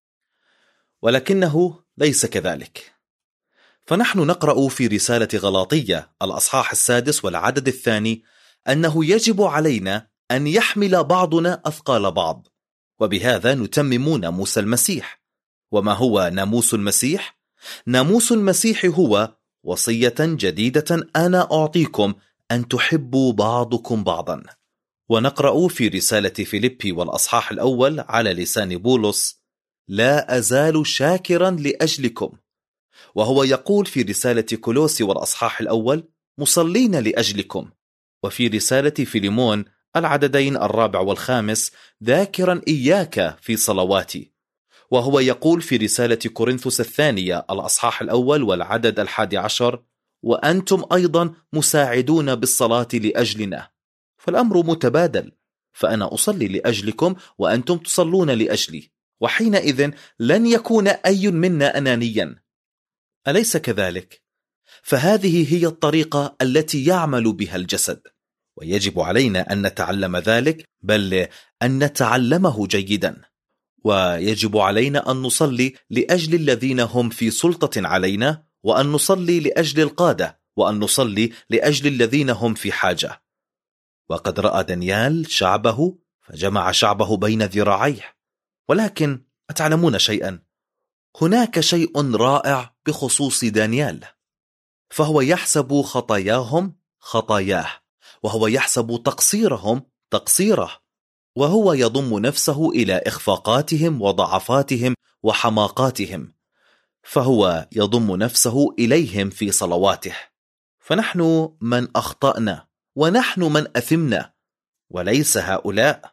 ولكنه ليس كذلك. فنحن نقرأ في رسالة غلاطية الأصحاح السادس والعدد الثاني أنه يجب علينا أن يحمل بعضنا أثقال بعض، وبهذا نتمم ناموس المسيح. وما هو ناموس المسيح؟ ناموس المسيح هو وصية جديدة أنا أعطيكم، أن تحبوا بعضكم بعضا. ونقرأ في رسالة فيليبي والأصحاح الأول على لسان بولس: لا أزال شاكرا لأجلكم. وهو يقول في رسالة كولوسي والأصحاح الأول: مصلين لأجلكم. وفي رسالة فيليمون العددين الرابع والخامس: ذاكرا إياك في صلواتي. وهو يقول في رسالة كورنثوس الثانية الأصحاح الأول والعدد الحادي عشر: وأنتم أيضا مساعدون بالصلاة لأجلنا. فالأمر متبادل، فأنا أصلي لأجلكم وأنتم تصلون لأجلي، وحينئذ لن يكون أي منا أنانيا، أليس كذلك؟ فهذه هي الطريقة التي يعمل بها الجسد، ويجب علينا أن نتعلم ذلك، بل أن نتعلمه جيدا. ويجب علينا أن نصلي لأجل الذين هم في سلطة علينا، وأن نصلي لأجل القادة، وأن نصلي لأجل الذين هم في حاجة. وقد رأى دانيال شعبه فجمع شعبه بين ذراعيه. ولكن أتعلمون شيئا؟ هناك شيء رائع بخصوص دانيال، فهو يحسب خطاياهم خطاياه، وهو يحسب تقصيرهم تقصيره، وهو يضم نفسه إلى إخفاقاتهم وضعفاتهم وحماقاتهم، فهو يضم نفسه إليهم في صلواته. فنحن من أخطأنا ونحن من أثمنا، وليس هؤلاء.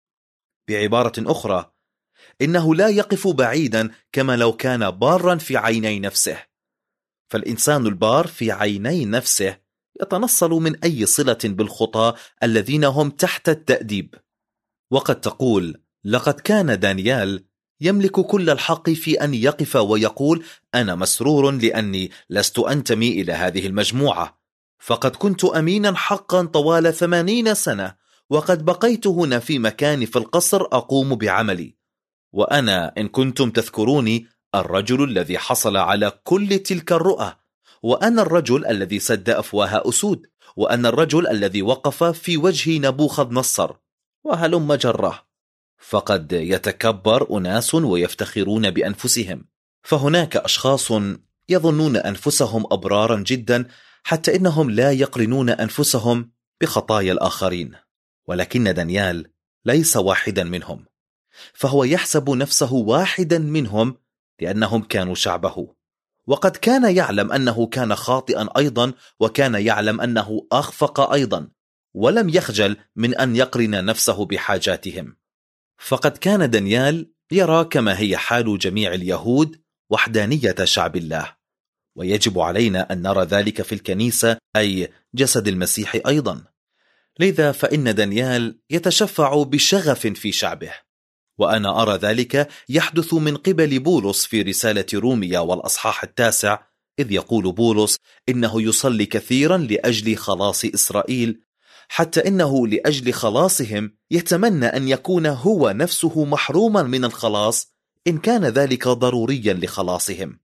بعبارة أخرى، إنه لا يقف بعيدا كما لو كان بارا في عيني نفسه. فالإنسان البار في عيني نفسه يتنصل من أي صلة بالخطاة الذين هم تحت التأديب. وقد تقول: لقد كان دانيال يملك كل الحق في أن يقف ويقول: أنا مسرور لأني لست أنتمي إلى هذه المجموعة، فقد كنت أمينا حقا طوال ثمانين سنة، وقد بقيت هنا في مكاني في القصر أقوم بعملي، وأنا إن كنتم تذكروني الرجل الذي حصل على كل تلك الرؤى، وأنا الرجل الذي سد أفواه أسود، وأنا الرجل الذي وقف في وجه نبوخذ نصر، وهلم جرة. فقد يتكبر أناس ويفتخرون بأنفسهم، فهناك أشخاص يظنون أنفسهم أبرارا جدا حتى إنهم لا يقرنون أنفسهم بخطايا الآخرين. ولكن دانيال ليس واحدا منهم، فهو يحسب نفسه واحدا منهم لأنهم كانوا شعبه، وقد كان يعلم أنه كان خاطئا أيضا، وكان يعلم أنه أخفق أيضا، ولم يخجل من أن يقرن نفسه بحاجاتهم. فقد كان دانيال يرى كما هي حال جميع اليهود وحدانية شعب الله، ويجب علينا أن نرى ذلك في الكنيسة، أي جسد المسيح أيضا. لذا فإن دانيال يتشفع بشغف في شعبه، وأنا أرى ذلك يحدث من قبل بولس في رسالة روميا والأصحاح التاسع، إذ يقول بولس إنه يصلي كثيرا لأجل خلاص إسرائيل، حتى إنه لأجل خلاصهم يتمنى أن يكون هو نفسه محروما من الخلاص إن كان ذلك ضروريا لخلاصهم.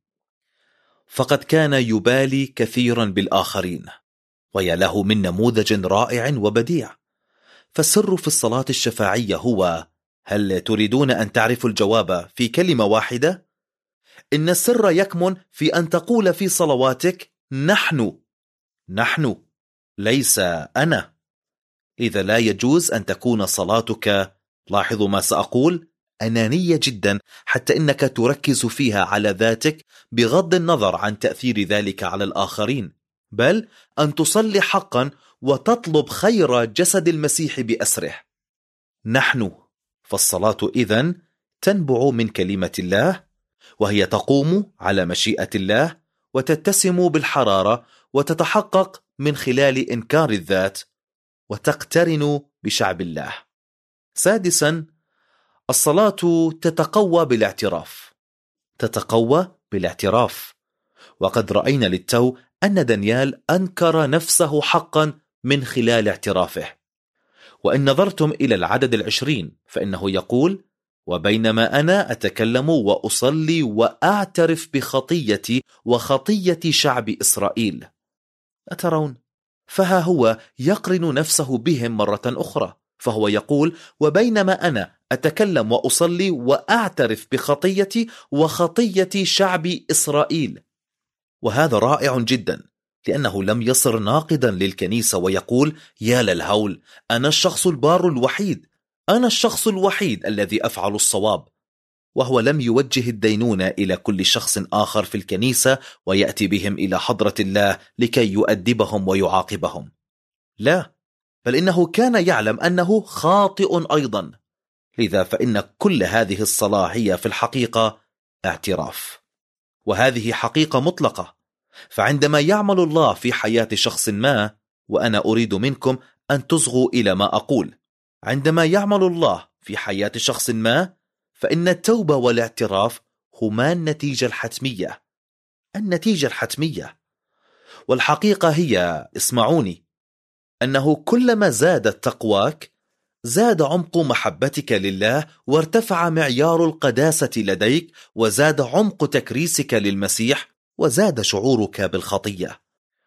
فقد كان يبالي كثيرا بالآخرين، ويا له من نموذج رائع وبديع. فالسر في الصلاة الشفاعية هو: هل تريدون أن تعرفوا الجواب في كلمة واحدة؟ إن السر يكمن في أن تقول في صلواتك نحن نحن، ليس أنا. إذا لا يجوز أن تكون صلاتك، لاحظوا ما سأقول، أنانية جدا، حتى إنك تركز فيها على ذاتك بغض النظر عن تأثير ذلك على الآخرين، بل أن تصلي حقا وتطلب خير جسد المسيح بأسره. نحن. فالصلاة إذن تنبع من كلمة الله، وهي تقوم على مشيئة الله، وتتسم بالحرارة، وتتحقق من خلال إنكار الذات، وتقترن بشعب الله. سادسا، الصلاة تتقوى بالاعتراف. تتقوى بالاعتراف. وقد رأينا للتو أن دانيال أنكر نفسه حقا من خلال اعترافه. وإن نظرتم إلى العدد العشرين فإنه يقول: وبينما أنا أتكلم وأصلي وأعترف بخطيتي وخطية شعب إسرائيل. أترون؟ فها هو يقرن نفسه بهم مرة أخرى، فهو يقول: وبينما أنا أتكلم وأصلي وأعترف بخطيتي وخطية شعب إسرائيل. وهذا رائع جدا، لأنه لم يصر ناقدا للكنيسة ويقول: يا للهول، أنا الشخص البار الوحيد، أنا الشخص الوحيد الذي أفعل الصواب. وهو لم يوجه الدينونة إلى كل شخص آخر في الكنيسة ويأتي بهم إلى حضرة الله لكي يؤدبهم ويعاقبهم. لا، بل إنه كان يعلم أنه خاطئ أيضا. لذا فإن كل هذه الصلاة هي في الحقيقة اعتراف، وهذه حقيقة مطلقة. فعندما يعمل الله في حياة شخص ما، وأنا أريد منكم أن تصغوا إلى ما أقول، عندما يعمل الله في حياة شخص ما، فإن التوبة والاعتراف هما النتيجة الحتمية. النتيجة الحتمية. والحقيقة هي، اسمعوني، أنه كلما زادت تقواك زاد عمق محبتك لله، وارتفع معيار القداسة لديك، وزاد عمق تكريسك للمسيح، وزاد شعورك بالخطية.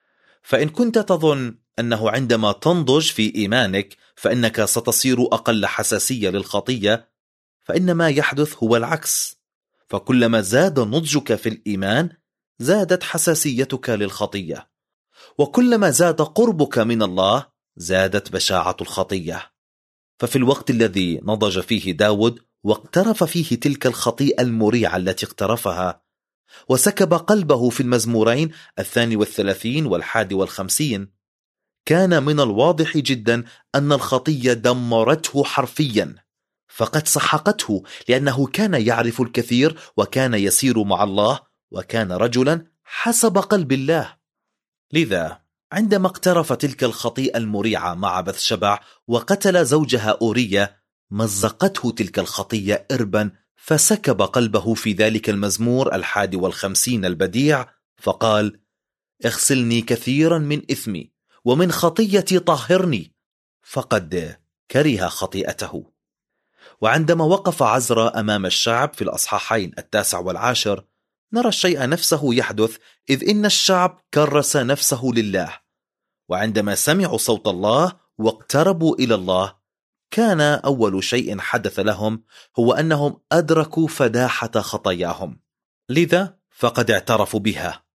فإن كنت تظن أنه عندما تنضج في إيمانك فإنك ستصير أقل حساسية للخطية، فإن ما يحدث هو العكس. فكلما زاد نضجك في الإيمان زادت حساسيتك للخطية، وكلما زاد قربك من الله زادت بشاعة الخطية. ففي الوقت الذي نضج فيه داود واقترف فيه تلك الخطيئة المريعة التي اقترفها، وسكب قلبه في المزمورين الثاني والثلاثين والحادي والخمسين، كان من الواضح جدا أن الخطية دمرته حرفيا، فقد سحقته، لأنه كان يعرف الكثير، وكان يسير مع الله، وكان رجلا حسب قلب الله. لذا عندما اقترف تلك الخطيئة المريعة مع بثشبع وقتل زوجها أورية، مزقته تلك الخطية إربا، فسكب قلبه في ذلك المزمور الحادي والخمسين البديع، فقال: اغسلني كثيرا من إثمي ومن خطيتي طهرني، فقد كره خطيئته. وعندما وقف عزرا أمام الشعب في الأصحاحين التاسع والعاشر، نرى الشيء نفسه يحدث، إذ إن الشعب كرس نفسه لله، وعندما سمعوا صوت الله واقتربوا إلى الله، كان أول شيء حدث لهم هو أنهم أدركوا فداحة خطاياهم. لذا فقد اعترفوا بها،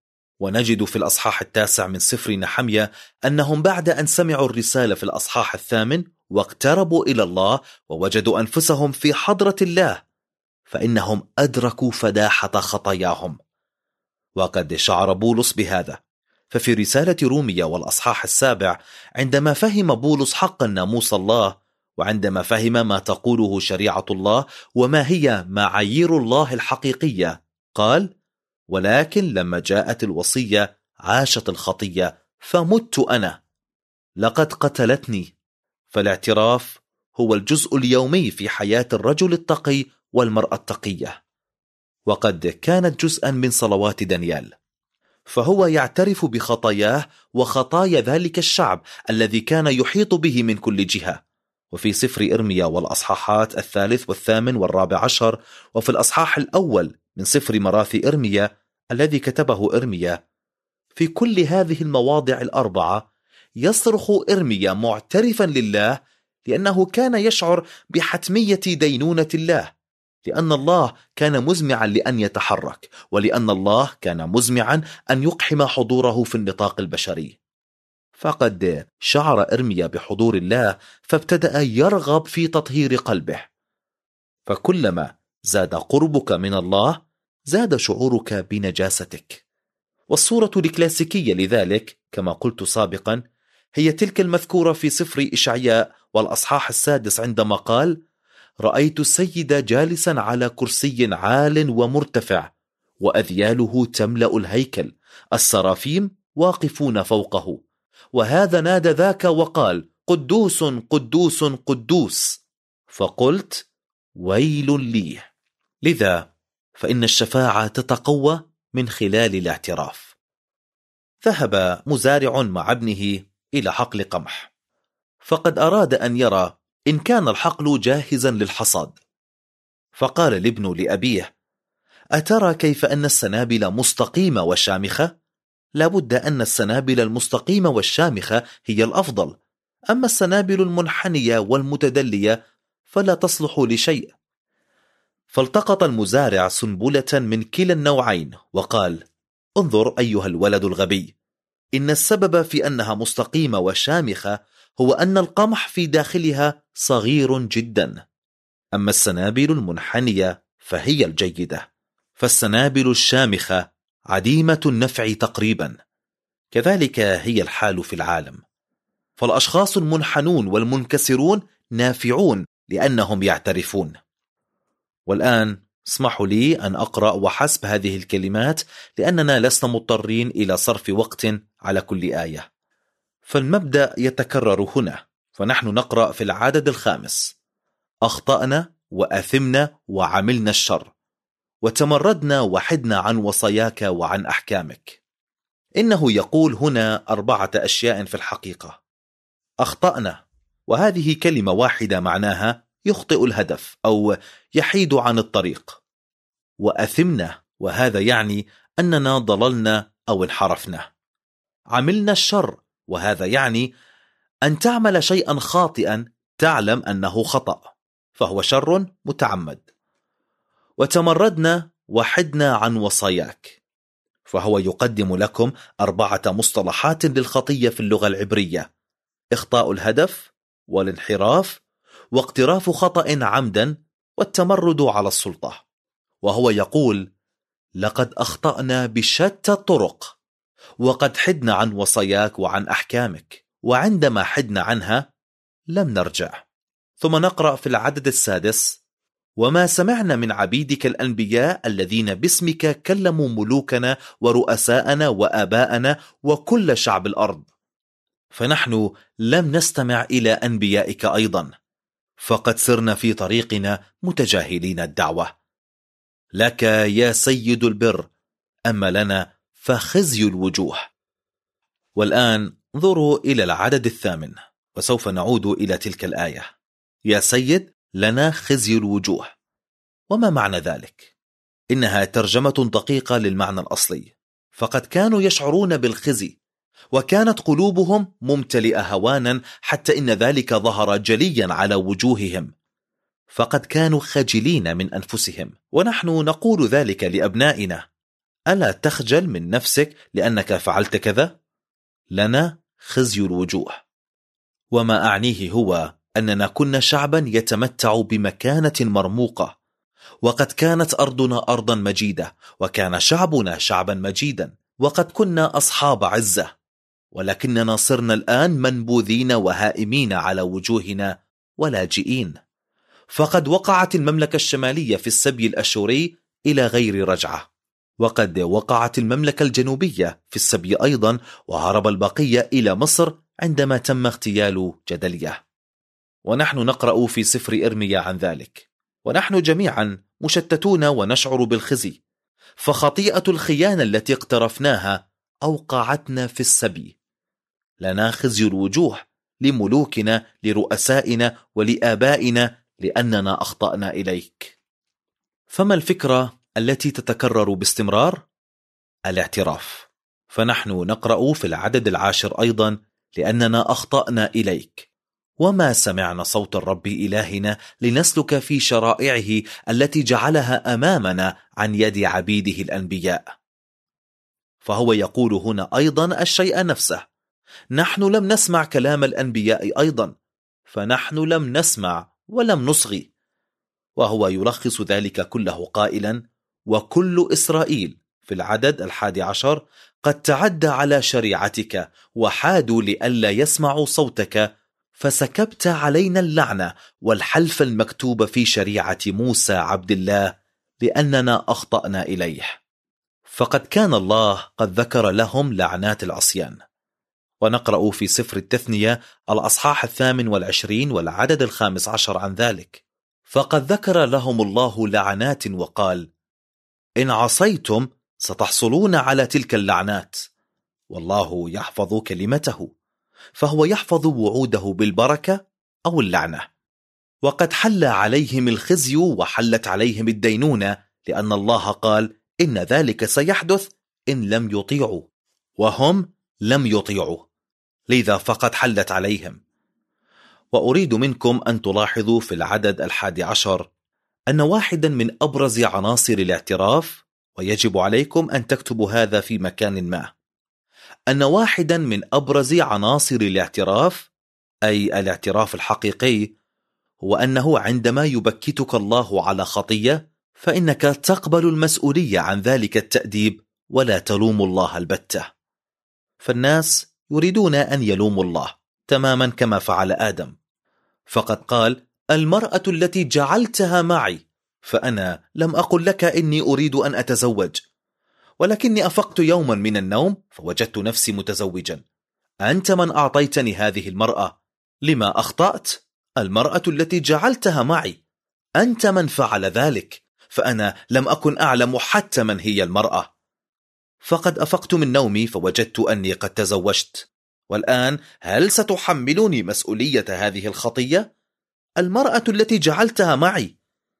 ونجد في الأصحاح التاسع من سفر نحمية أنهم بعد أن سمعوا الرسالة في الأصحاح الثامن واقتربوا إلى الله ووجدوا أنفسهم في حضرة الله، فإنهم أدركوا فداحة خطاياهم. وقد شعر بولس بهذا، ففي رسالة رومية والأصحاح السابع عندما فهم بولس حقا ناموس الله، وعندما فهم ما تقوله شريعة الله وما هي معايير الله الحقيقية، قال: ولكن لما جاءت الوصية عاشت الخطية فمت أنا، لقد قتلتني. فالاعتراف هو الجزء اليومي في حياة الرجل التقي والمرأة التقية، وقد كانت جزءا من صلوات دانيال، فهو يعترف بخطاياه وخطايا ذلك الشعب الذي كان يحيط به من كل جهة. وفي سفر إرميا والأصحاحات الثالث والثامن والرابع عشر، وفي الأصحاح الأول من سفر مراثي إرميا الذي كتبه إرميا، في كل هذه المواضع الأربعة يصرخ إرميا معترفا لله، لأنه كان يشعر بحتمية دينونة الله، لأن الله كان مزمعا لأن يتحرك، ولأن الله كان مزمعا أن يقحم حضوره في النطاق البشري. فقد شعر إرميا بحضور الله، فابتدأ يرغب في تطهير قلبه. فكلما زاد قربك من الله زاد شعورك بنجاستك. والصورة الكلاسيكية لذلك كما قلت سابقا هي تلك المذكورة في سفر إشعياء والأصحاح السادس، عندما قال: رأيت السيد جالسا على كرسي عال ومرتفع، وأذياله تملأ الهيكل، السرافيم واقفون فوقه، وهذا نادى ذاك وقال: قدوس قدوس قدوس. فقلت: ويل لي. لذا فإن الشفاعة تتقوى من خلال الاعتراف. ذهب مزارع مع ابنه إلى حقل قمح، فقد أراد أن يرى إن كان الحقل جاهزا للحصاد. فقال الابن لأبيه: أترى كيف أن السنابل مستقيمة وشامخة؟ لابد أن السنابل المستقيمة والشامخة هي الأفضل، أما السنابل المنحنية والمتدلية فلا تصلح لشيء. فالتقط المزارع سنبلة من كلا النوعين وقال: انظر أيها الولد الغبي، إن السبب في أنها مستقيمة وشامخة هو أن القمح في داخلها صغير جدا، أما السنابل المنحنية فهي الجيدة، فالسنابل الشامخة عديمة النفع تقريبا. كذلك هي الحال في العالم، فالأشخاص المنحنون والمنكسرون نافعون لأنهم يعترفون. والآن اسمحوا لي أن أقرأ وحسب هذه الكلمات، لأننا لسنا مضطرين إلى صرف وقت على كل آية. فالمبدأ يتكرر هنا، فنحن نقرأ في العدد الخامس: أخطأنا وأثمنا وعملنا الشر، وتمردنا وحدنا عن وصاياك وعن أحكامك. إنه يقول هنا أربعة أشياء في الحقيقة: أخطأنا، وهذه كلمة واحدة معناها يخطئ الهدف أو يحيد عن الطريق. وأثمنا، وهذا يعني أننا ضللنا أو انحرفنا. عملنا الشر، وهذا يعني أن تعمل شيئا خاطئا تعلم أنه خطأ فهو شر متعمد. وتمردنا وحدنا عن وصاياك، فهو يقدم لكم أربعة مصطلحات للخطية في اللغة العبرية: إخطاء الهدف، والانحراف، واقتراف خطأ عمدا، والتمرد على السلطة. وهو يقول: لقد أخطأنا بشتى الطرق، وقد حدنا عن وصاياك وعن أحكامك، وعندما حدنا عنها لم نرجع. ثم نقرأ في العدد السادس: وما سمعنا من عبيدك الأنبياء الذين باسمك كلموا ملوكنا ورؤساءنا وآباءنا وكل شعب الأرض. فنحن لم نستمع إلى أنبيائك أيضا، فقد سرنا في طريقنا متجاهلين الدعوة. لك يا سيد البر، أما لنا فخزي الوجوه. والآن انظروا إلى العدد الثامن، وسوف نعود إلى تلك الآية: يا سيد لنا خزي الوجوه. وما معنى ذلك؟ إنها ترجمة دقيقة للمعنى الأصلي، فقد كانوا يشعرون بالخزي، وكانت قلوبهم ممتلئة هوانا، حتى إن ذلك ظهر جليا على وجوههم، فقد كانوا خجلين من أنفسهم. ونحن نقول ذلك لأبنائنا: ألا تخجل من نفسك لأنك فعلت كذا؟ لنا خزي الوجوه. وما أعنيه هو أننا كنا شعبا يتمتع بمكانة مرموقة، وقد كانت أرضنا أرضا مجيدة، وكان شعبنا شعبا مجيدا، وقد كنا أصحاب عزة، ولكننا صرنا الآن منبوذين وهائمين على وجوهنا ولاجئين. فقد وقعت المملكة الشمالية في السبي الأشوري إلى غير رجعة، وقد وقعت المملكة الجنوبية في السبي أيضا، وهرب البقية إلى مصر عندما تم اغتيال جدلية. ونحن نقرأ في سفر إرميا عن ذلك: ونحن جميعا مشتتون ونشعر بالخزي، فخطيئة الخيانة التي اقترفناها أوقعتنا في السبي. لنا خزي الوجوه لملوكنا، لرؤسائنا، ولآبائنا، لأننا أخطأنا إليك. فما الفكرة التي تتكرر باستمرار؟ الاعتراف. فنحن نقرأ في العدد العاشر أيضا: لأننا أخطأنا إليك، وما سمعنا صوت الرب إلهنا لنسلك في شرائعه التي جعلها أمامنا عن يد عبيده الأنبياء. فهو يقول هنا أيضا الشيء نفسه: نحن لم نسمع كلام الأنبياء أيضا، فنحن لم نسمع ولم نصغي. وهو يلخص ذلك كله قائلا: وكل إسرائيل في العدد الحادي عشر قد تعدى على شريعتك وحادوا لئلا يسمعوا صوتك، فسكبت علينا اللعنة والحلف المكتوب في شريعة موسى عبد الله، لأننا أخطأنا إليه. فقد كان الله قد ذكر لهم لعنات العصيان. ونقرأ في سفر التثنية الأصحاح الثامن والعشرين والعدد الخامس عشر عن ذلك: فقد ذكر لهم الله لعنات وقال: إن عصيتم ستحصلون على تلك اللعنات، والله يحفظ كلمته، فهو يحفظ وعوده بالبركة أو اللعنة. وقد حل عليهم الخزي وحلت عليهم الدينونة، لأن الله قال إن ذلك سيحدث إن لم يطيعوا، وهم لم يطيعوا، لذا فقد حلت عليهم. وأريد منكم أن تلاحظوا في العدد الحادي عشر أن واحدا من أبرز عناصر الاعتراف، ويجب عليكم أن تكتبوا هذا في مكان ما، أن واحدا من أبرز عناصر الاعتراف، أي الاعتراف الحقيقي، هو أنه عندما يبكتك الله على خطية فإنك تقبل المسؤولية عن ذلك التأديب ولا تلوم الله البتة. فالناس يريدون أن يلوموا الله تماما كما فعل آدم، فقد قال: المرأة التي جعلتها معي، فأنا لم أقل لك إني أريد أن أتزوج، ولكني أفقت يوما من النوم فوجدت نفسي متزوجا. أنت من أعطيتني هذه المرأة، لما أخطأت؟ المرأة التي جعلتها معي. أنت من فعل ذلك، فأنا لم أكن أعلم حتى من هي المرأة. فقد أفقت من نومي فوجدت أني قد تزوجت، والآن هل ستحملني مسؤولية هذه الخطية؟ المرأة التي جعلتها معي.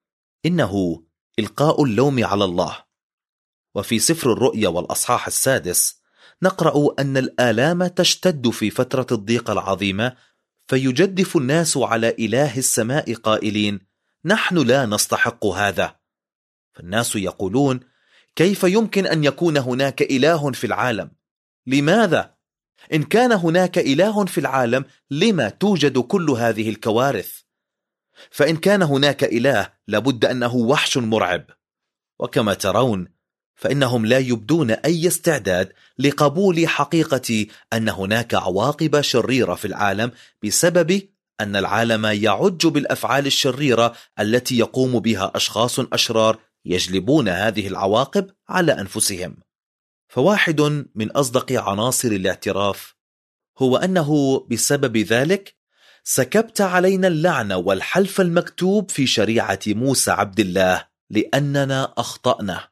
إنه إلقاء اللوم على الله. وفي سفر الرؤيا والأصحاح السادس نقرأ أن الآلام تشتد في فترة الضيق العظيمة، فيجدف الناس على إله السماء قائلين: نحن لا نستحق هذا. فالناس يقولون: كيف يمكن أن يكون هناك إله في العالم؟ لماذا؟ إن كان هناك إله في العالم لما توجد كل هذه الكوارث؟ فإن كان هناك إله لابد أنه وحش مرعب. وكما ترون فإنهم لا يبدون أي استعداد لقبول حقيقة أن هناك عواقب شريرة في العالم، بسبب أن العالم يعج بالأفعال الشريرة التي يقوم بها أشخاص أشرار يجلبون هذه العواقب على أنفسهم. فواحد من أصدق عناصر الاعتراف هو أنه بسبب ذلك سكبت علينا اللعنة والحلف المكتوب في شريعة موسى عبد الله، لأننا أخطأنا،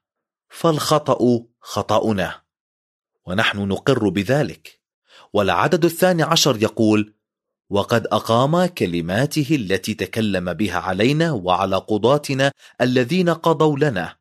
فالخطأ خطأنا، ونحن نقر بذلك. والعدد الثاني عشر يقول: وقد أقام كلماته التي تكلم بها علينا وعلى قضاتنا الذين قضوا لنا،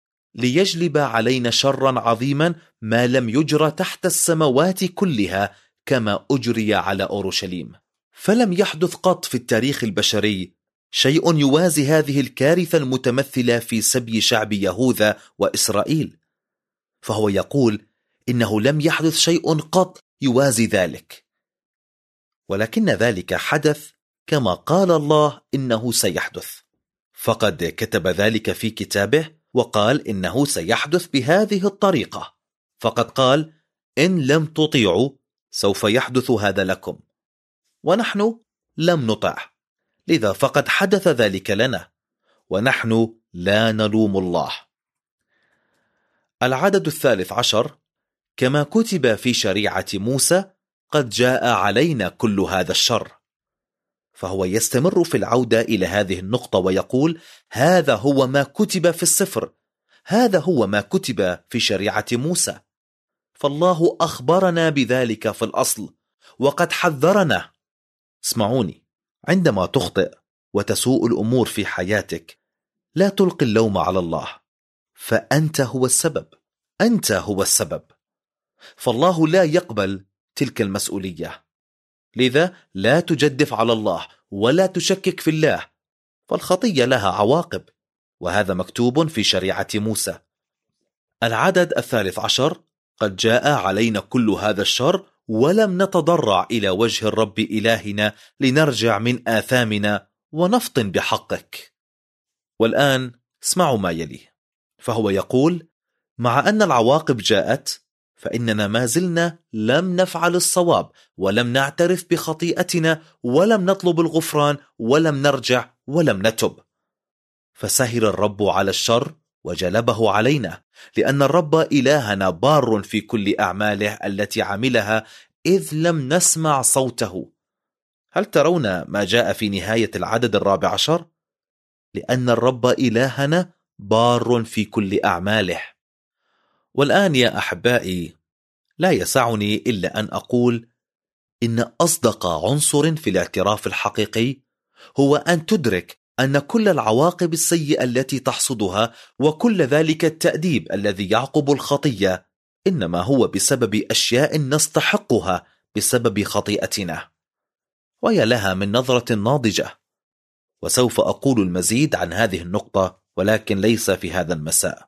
ليجلب علينا شرا عظيما ما لم يجرى تحت السماوات كلها كما أجري على أورشليم. فلم يحدث قط في التاريخ البشري شيء يوازي هذه الكارثة المتمثلة في سبي شعب يهوذا وإسرائيل. فهو يقول إنه لم يحدث شيء قط يوازي ذلك، ولكن ذلك حدث كما قال الله إنه سيحدث، فقد كتب ذلك في كتابه وقال إنه سيحدث بهذه الطريقة، فقد قال إن لم تطيعوا سوف يحدث هذا لكم، ونحن لم نطع، لذا فقد حدث ذلك لنا، ونحن لا نلوم الله. العدد الثالث عشر: كما كتب في شريعة موسى قد جاء علينا كل هذا الشر. فهو يستمر في العودة إلى هذه النقطة ويقول هذا هو ما كتب في السفر، هذا هو ما كتب في شريعة موسى، فالله أخبرنا بذلك في الأصل وقد حذرنا. اسمعوني، عندما تخطئ وتسوء الأمور في حياتك لا تلقي اللوم على الله، فأنت هو السبب، أنت هو السبب، فالله لا يقبل تلك المسؤولية، لذا لا تجدف على الله ولا تشكك في الله، فالخطية لها عواقب، وهذا مكتوب في شريعة موسى. العدد الثالث عشر: قد جاء علينا كل هذا الشر ولم نتضرع إلى وجه الرب إلهنا لنرجع من آثامنا ونفطن بحقك. والآن اسمعوا ما يلي، فهو يقول مع أن العواقب جاءت فإننا ما زلنا لم نفعل الصواب ولم نعترف بخطيئتنا ولم نطلب الغفران ولم نرجع ولم نتب، فسهر الرب على الشر وجلبه علينا، لأن الرب إلهنا بار في كل أعماله التي عملها إذ لم نسمع صوته. هل ترون ما جاء في نهاية العدد الرابع عشر؟ لأن الرب إلهنا بار في كل أعماله. والآن يا أحبائي لا يسعني إلا أن أقول إن أصدق عنصر في الاعتراف الحقيقي هو أن تدرك أن كل العواقب السيئة التي تحصدها وكل ذلك التأديب الذي يعقب الخطية إنما هو بسبب أشياء نستحقها بسبب خطيئتنا. ويا لها من نظرة ناضجة، وسوف أقول المزيد عن هذه النقطة ولكن ليس في هذا المساء.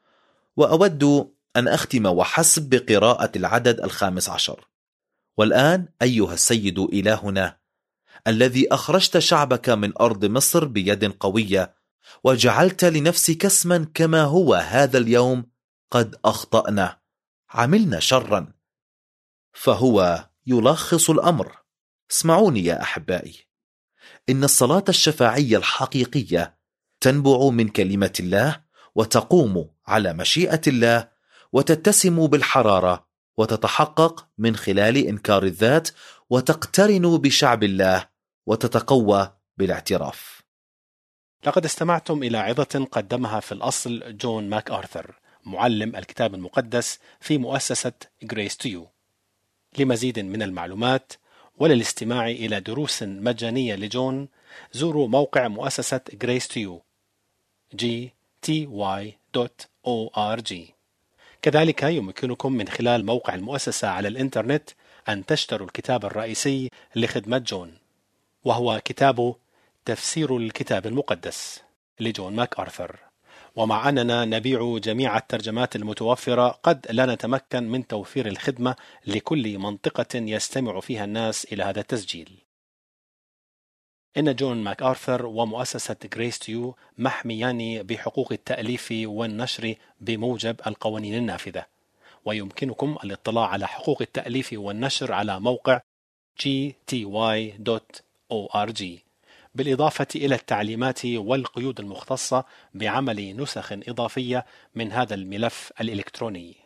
وأود أن أختم وحسب بقراءة العدد الخامس عشر: والآن أيها السيد إلهنا الذي أخرجت شعبك من أرض مصر بيد قوية وجعلت لنفسك اسما كما هو هذا اليوم، قد أخطأنا، عملنا شرا. فهو يلخص الأمر. اسمعوني يا أحبائي، إن الصلاة الشفاعية الحقيقية تنبع من كلمة الله وتقوم على مشيئة الله وتتسم بالحرارة وتتحقق من خلال إنكار الذات وتقترن بشعب الله وتتقوى بالاعتراف. لقد استمعتم إلى عظة قدمها في الأصل جون ماك آرثر، معلم الكتاب المقدس في مؤسسة Grace to You. لمزيد من المعلومات وللاستماع إلى دروس مجانية لجون زوروا موقع مؤسسة Grace to You جي تي واي دوت أو آر جي. كذلك يمكنكم من خلال موقع المؤسسة على الإنترنت أن تشتروا الكتاب الرئيسي لخدمة جون، وهو كتاب تفسير الكتاب المقدس لجون ماك آرثر. ومع أننا نبيع جميع الترجمات المتوفرة قد لا نتمكن من توفير الخدمة لكل منطقة يستمع فيها الناس إلى هذا التسجيل. إن جون ماك آرثر ومؤسسة Grace to You محميان بحقوق التأليف والنشر بموجب القوانين النافذة، ويمكنكم الاطلاع على حقوق التأليف والنشر على موقع جي تي واي دوت أو آر جي، بالإضافة إلى التعليمات والقيود المختصة بعمل نسخ إضافية من هذا الملف الإلكتروني.